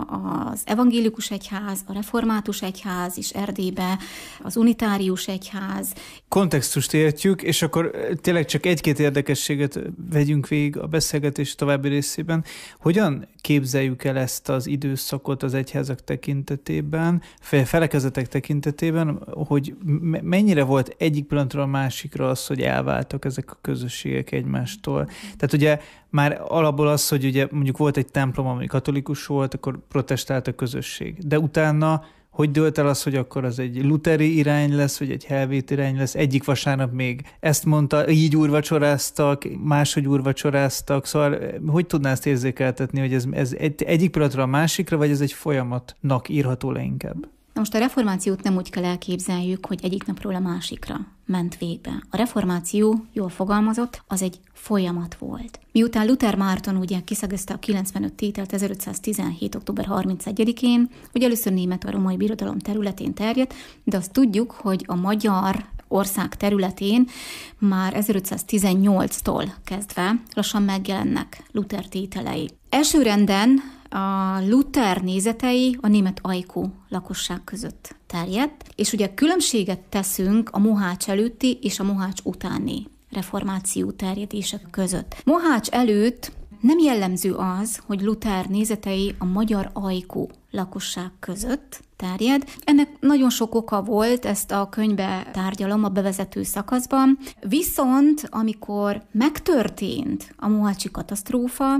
az evangélikus egyház, a református egyház is Erdélybe, az unitárius egyház. Kontextust értjük, és akkor tényleg csak egy-két érdekességet vegyünk végig a beszélgetés további részében. Hogyan képzeljük el ezt az időszakot az egyházak tekintetében, felekezetek tekintetében, hogy mennyire volt egyik pillanatról a másikra az, hogy elváltak ezek a közösségek egymástól? Tehát ugye már alapból az, hogy ugye mondjuk volt egy templom, ami katolikus volt, akkor protestált a közösség. De utána hogy dőlt el az, hogy akkor az egy luteri irány lesz, vagy egy helvét irány lesz? Egyik vasárnap még ezt mondta, így úrvacsoráztak, máshogy úrvacsoráztak. Szóval hogy tudná ezt érzékeltetni, hogy ez, ez egy, egyik pillanatra a másikra, vagy ez egy folyamatnak írható le inkább? Na most a reformációt nem úgy kell elképzeljük, hogy egyik napról a másikra ment végbe. A reformáció, jól fogalmazott, az egy folyamat volt. Miután Luther Márton ugye kiszegezte a kilencvenöt tételt ezerötszáztizenhét. október harmincegyedikén, hogy először német a római birodalom területén terjedt, de azt tudjuk, hogy a magyar ország területén már ezerötszáztizennyolctól kezdve lassan megjelennek Luther tételei. Elsőrenden a Luther nézetei a német ajkú lakosság között terjedt, és ugye különbséget teszünk a Mohács előtti és a Mohács utáni reformáció terjedések között. Mohács előtt nem jellemző az, hogy Luther nézetei a magyar ajkú lakosság között terjed. Ennek nagyon sok oka volt, ezt a könyvbe tárgyalom a bevezető szakaszban. Viszont amikor megtörtént a mohácsi katasztrófa,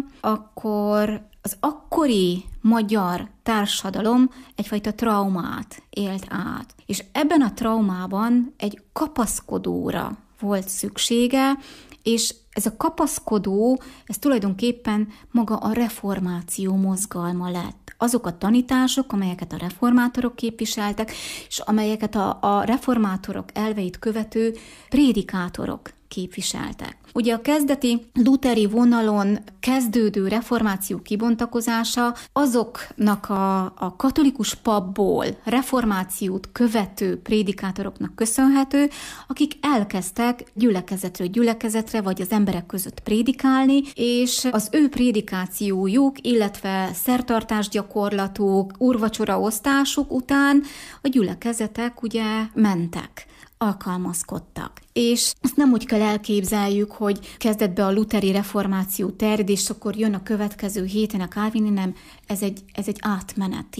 akkor az akkori magyar társadalom egyfajta traumát élt át. És ebben a traumában egy kapaszkodóra volt szüksége, és ez a kapaszkodó, ez tulajdonképpen maga a reformáció mozgalma lett. Azok a tanítások, amelyeket a reformátorok képviseltek, és amelyeket a, a reformátorok elveit követő prédikátorok képviseltek. Ugye a kezdeti luteri vonalon kezdődő reformáció kibontakozása azoknak a, a katolikus papból reformációt követő prédikátoroknak köszönhető, akik elkezdtek gyülekezetről gyülekezetre, vagy az emberek között prédikálni, és az ő prédikációjuk, illetve szertartásgyakorlatok, úrvacsora osztások után a gyülekezetek ugye mentek, alkalmazkodtak. És ezt nem úgy kell elképzeljük, hogy kezdett be a luteri reformáció terjed, és akkor jön a következő héten a Calvini, nem, ez egy, ez egy átmeneti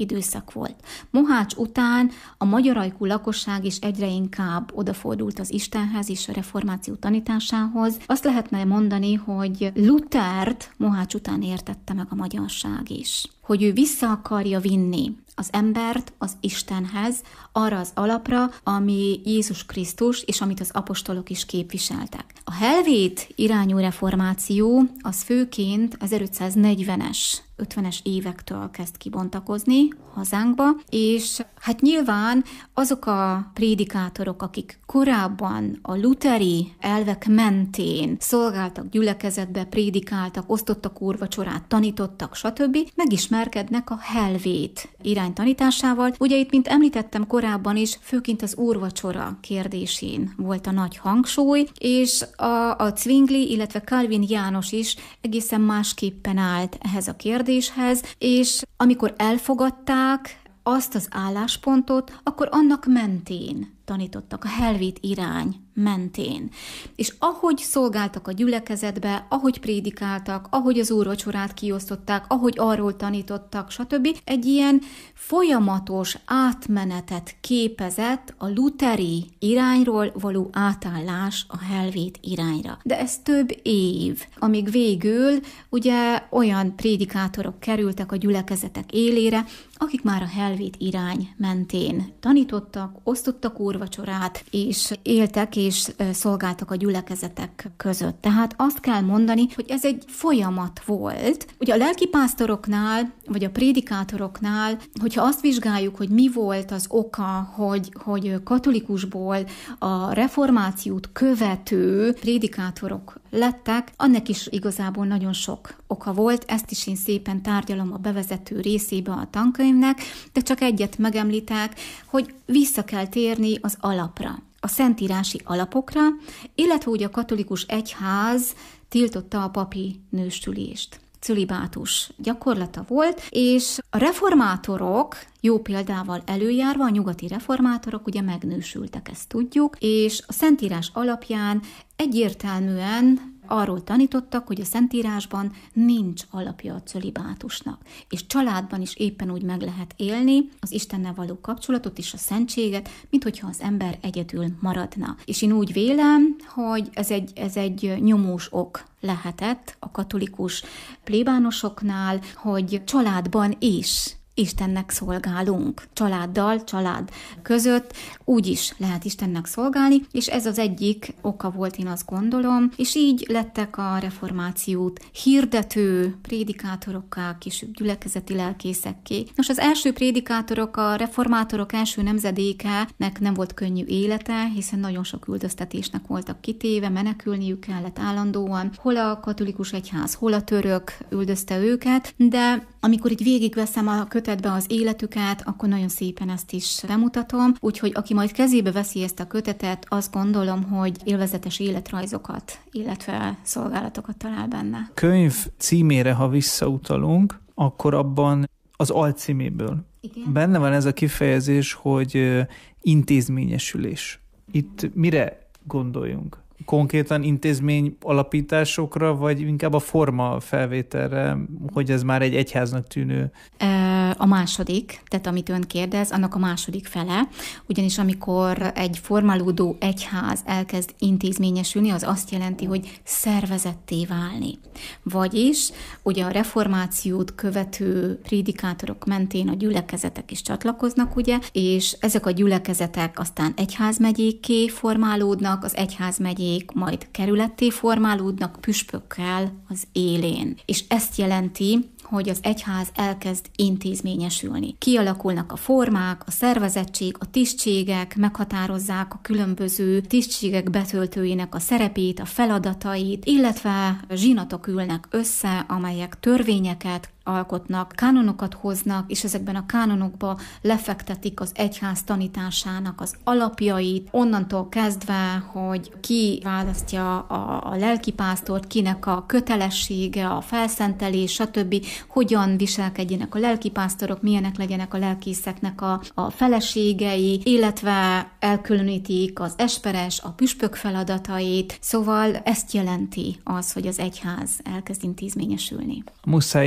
időszak volt. Mohács után a magyarajkú lakosság is egyre inkább odafordult az Istenhez és a reformáció tanításához. Azt lehetne mondani, hogy Luthert Mohács után értette meg a magyarság is, hogy ő vissza akarja vinni az embert az Istenhez, arra az alapra, ami Jézus Krisztus, és amit az apostolok is képviseltek. A helvét irányú reformáció az főként az ezerötszáznegyvenes, ötvenes évektől kezd kibontakozni hazánkba, és hát nyilván azok a prédikátorok, akik korábban a lutheri elvek mentén szolgáltak gyülekezetbe, prédikáltak, osztottak úrvacsorát, tanítottak, stb., megismerkednek a helvét irány tanításával. Ugye itt, mint említettem korábban is, főként az úrvacsora kérdésén volt a nagy hangsúly, és a, a Zwingli, illetve Calvin János is egészen másképpen állt ehhez a kérdéshez, és amikor elfogadták azt az álláspontot, akkor annak mentén tanítottak, a helvét irány mentén. És ahogy szolgáltak a gyülekezetbe, ahogy prédikáltak, ahogy az úrvacsorát kiosztották, ahogy arról tanítottak, stb. Egy ilyen folyamatos átmenetet képezett a lutheri irányról való átállás a helvét irányra. De ez több év, amíg végül ugye olyan prédikátorok kerültek a gyülekezetek élére, akik már a helvét irány mentén tanítottak, osztottak úrvacsorát, és éltek és szolgáltak a gyülekezetek között. Tehát azt kell mondani, hogy ez egy folyamat volt. Ugye a lelkipásztoroknál, vagy a prédikátoroknál, hogyha azt vizsgáljuk, hogy mi volt az oka, hogy, hogy katolikusból a reformációt követő prédikátorok lettek, annak is igazából nagyon sok oka volt, ezt is én szépen tárgyalom a bevezető részébe a tankönyvnek, de csak egyet megemlítek, hogy vissza kell térni az alapra, a szentírási alapokra, illetve ugye a katolikus egyház tiltotta a papi nőstülést. Cölibátus gyakorlata volt, és a reformátorok jó példával előjárva, a nyugati reformátorok ugye megnősültek, ezt tudjuk, és a Szentírás alapján egyértelműen arról tanítottak, hogy a Szentírásban nincs alapja a cölibátusnak, és családban is éppen úgy meg lehet élni az Istennel való kapcsolatot és a szentséget, mint hogyha az ember egyedül maradna. És én úgy vélem, hogy ez egy, ez egy nyomós ok lehetett a katolikus plébánosoknál, hogy családban is Istennek szolgálunk. Családdal, család között úgy is lehet Istennek szolgálni, és ez az egyik oka volt, én azt gondolom, és így lettek a reformációt hirdető prédikátorokká, később gyülekezeti lelkészekké. Nos, az első prédikátorok, a reformátorok első nemzedékenek nem volt könnyű élete, hiszen nagyon sok üldöztetésnek voltak kitéve, menekülniük kellett állandóan, hol a katolikus egyház, hol a török üldözte őket, de amikor így végigveszem a kötetbe az életüket, akkor nagyon szépen ezt is bemutatom, úgyhogy aki majd kezébe veszi ezt a kötetet, azt gondolom, hogy élvezetes életrajzokat, illetve szolgálatokat talál benne. Könyv címére, ha visszautalunk, akkor abban az alcíméből igen, benne van ez a kifejezés, hogy intézményesülés. Itt mire gondoljunk? Konkrétan intézmény alapításokra, vagy inkább a forma felvételre, hogy ez már egy egyháznak tűnő? A második, tehát amit ön kérdez, annak a második fele, ugyanis amikor egy formálódó egyház elkezd intézményesülni, az azt jelenti, hogy szervezetté válni. Vagyis ugye a reformációt követő prédikátorok mentén a gyülekezetek is csatlakoznak, ugye, és ezek a gyülekezetek aztán egyházmegyékké formálódnak, az egyházmegyék majd kerületté formálódnak püspökkel az élén. És ezt jelenti, hogy az egyház elkezd intézményesülni. Kialakulnak a formák, a szervezettség, a tisztségek, meghatározzák a különböző tisztségek betöltőinek a szerepét, a feladatait, illetve zsinatok ülnek össze, amelyek törvényeket alkotnak, kánonokat hoznak, és ezekben a kánonokba lefektetik az egyház tanításának az alapjait, onnantól kezdve, hogy ki választja a, a lelkipásztort, kinek a kötelessége, a felszentelés, stb., hogyan viselkedjenek a lelkipásztorok, milyenek legyenek a lelkészeknek a, a feleségei, illetve elkülönítik az esperes, a püspök feladatait, szóval ezt jelenti az, hogy az egyház elkezd intézményesülni. Muszáj itt bele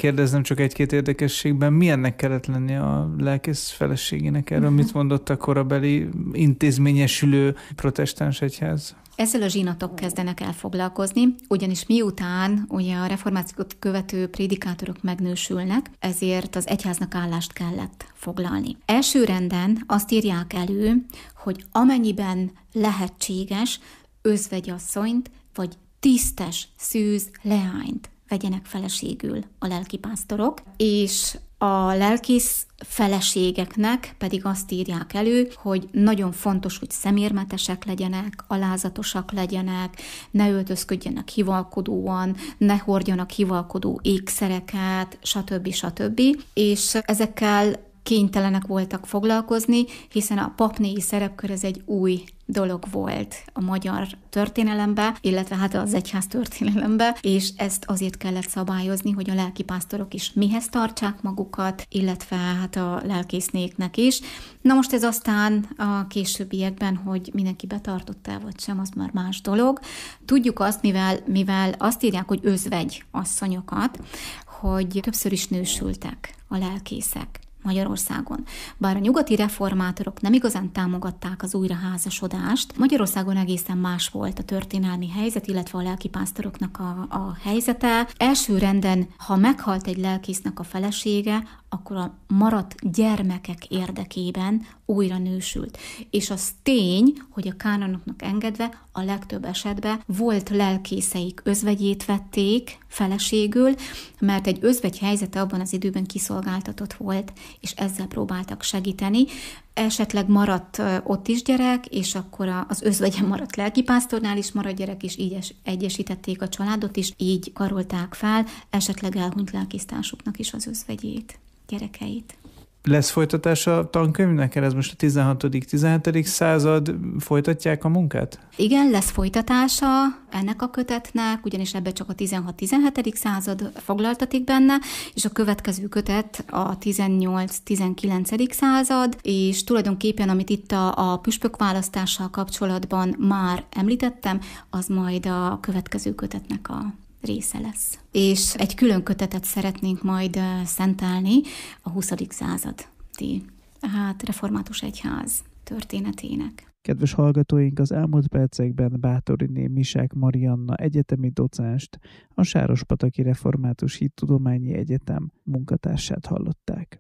kérdeznem csak egy-két érdekességben, milyennek kellett lenni a lelkész feleségének? Erről mit mondott a korabeli intézményesülő protestáns egyház? Ezzel a zsinatok kezdenek el foglalkozni, ugyanis miután ugye a reformációt követő prédikátorok megnősülnek, ezért az egyháznak állást kellett foglalni. Első renden azt írják elő, hogy amennyiben lehetséges, özvegyasszonyt vagy tisztes szűz leányt vegyenek feleségül a lelkipásztorok, és a lelkész feleségeknek pedig azt írják elő, hogy nagyon fontos, hogy szemérmetesek legyenek, alázatosak legyenek, ne öltözködjenek hivalkodóan, ne hordjanak hivalkodó ékszereket, stb. stb. És ezekkel kénytelenek voltak foglalkozni, hiszen a papnéi szerepkör ez egy új dolog volt a magyar történelemben, illetve hát az egyház történelemben, és ezt azért kellett szabályozni, hogy a lelkipásztorok is mihez tartsák magukat, illetve hát a lelkésznéknek is. Na most ez aztán a későbbiekben, hogy mindenki betartotta vagy sem, az már más dolog. Tudjuk azt, mivel, mivel azt írják, hogy özvegy asszonyokat, hogy többször is nősültek a lelkészek Magyarországon. Bár a nyugati reformátorok nem igazán támogatták az újraházasodást, Magyarországon egészen más volt a történelmi helyzet, illetve a lelkipásztoroknak a, a helyzete. Első renden, ha meghalt egy lelkésznek a felesége, akkor a maradt gyermekek érdekében újra nősült. És az tény, hogy a kánonoknak engedve a legtöbb esetben volt lelkészeik özvegyét vették feleségül, mert egy özvegy helyzete abban az időben kiszolgáltatott volt, és ezzel próbáltak segíteni. Esetleg maradt ott is gyerek, és akkor az özvegyen maradt lelkipásztornál is maradt gyerek, és így egyesítették a családot, és így karolták fel, esetleg elhunyt lelkisztársuknak is az özvegyét, gyerekeit. Lesz folytatása a tankönyvnek? Ez most a tizenhatodik-tizenhetedik század, folytatják a munkát? Igen, lesz folytatása ennek a kötetnek, ugyanis ebbe csak a tizenhat-tizenhetedik század foglaltatik benne, és a következő kötet a tizennyolc-tizenkilencedik század, és tulajdonképpen, amit itt a, a püspökválasztással kapcsolatban már említettem, az majd a következő kötetnek a része lesz. És egy külön kötetet szeretnénk majd szentelni a huszadik századi hát református egyház történetének. Kedves hallgatóink, az elmúlt percekben Báthoriné Misák Marianna egyetemi docenst, a Sárospataki Református Hittudományi Egyetem munkatársát hallották.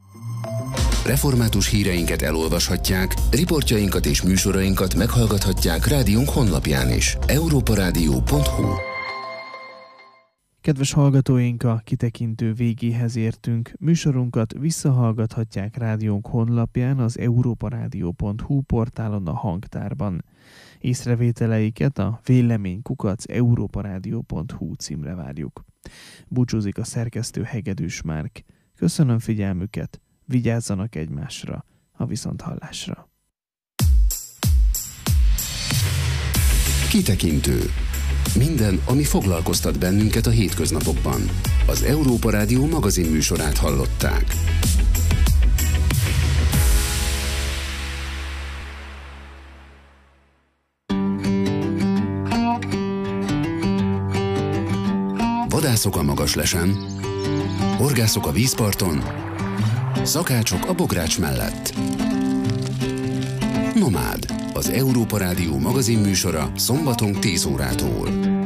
Református híreinket elolvashatják, riportjainkat és műsorainkat meghallgathatják rádiónk honlapján is. európarádió pont hu. Kedves hallgatóink, a kitekintő végéhez értünk. Műsorunkat visszahallgathatják rádiónk honlapján, az európarádió pont hu portálon, a hangtárban. Észrevételeiket a véleménykukac európarádió pont hu címre várjuk. Búcsúzik a szerkesztő Hegedűs Márk. Köszönöm figyelmüket, vigyázzanak egymásra, a viszonthallásra. Kitekintő. Minden, ami foglalkoztat bennünket a hétköznapokban. Az Európa Rádió magazin műsorát hallották. Vadászok a Magaslesen, horgászok a vízparton, szakácsok a bogrács mellett. Nomád, az Európa Rádió magazin műsora szombaton tíz órától.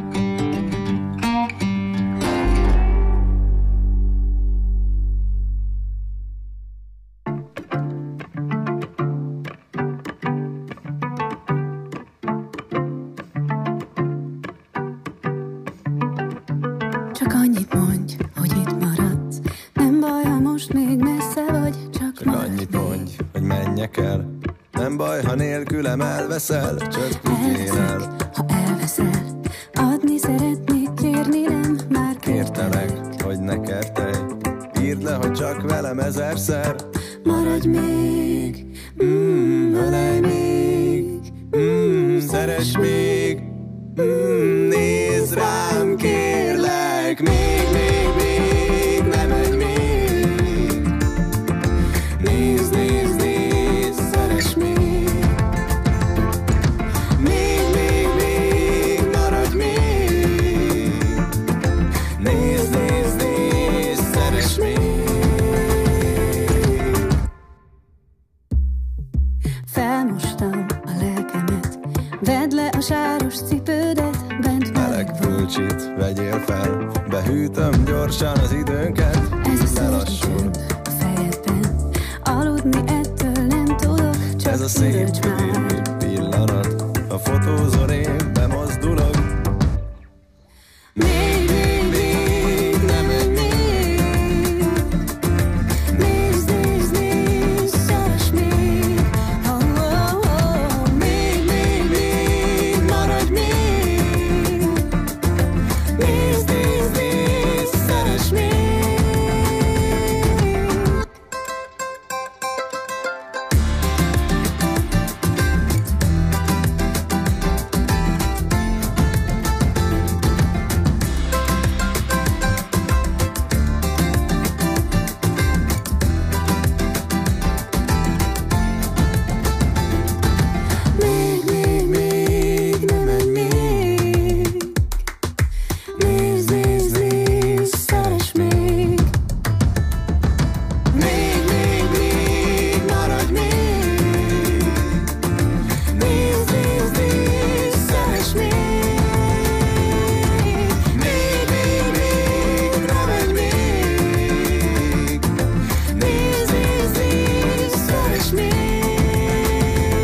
Csak annyit mondj, hogy itt maradsz. Nem baj, ha most még messze vagy, csak, csak annyit mondj, hogy menjek el. Nem baj, ha nélkülem elveszel, csak tudjél el. Ha elveszel, adni szeretnék, kérni nem, már kértelek, hogy ne kertelj. Írd le, hogy csak velem ezerszer. Maradj még, mm, ölelj még, mm, szeress még, mm, nézd rám, kérlek, még, még, még, ne menj még. Nézd, nézd, nézd, szeress még. Még, még, még, maradj még. Nézd, nézd, nézd, a sáros cipődet, bent meleg pulcsit vegyél fel, behűtöm gyorsan az időnket. Ez a szörnyű csönd a fejedben, aludni ettől nem tudok, csak ez a szép üröcs már. pillanat, a fotózó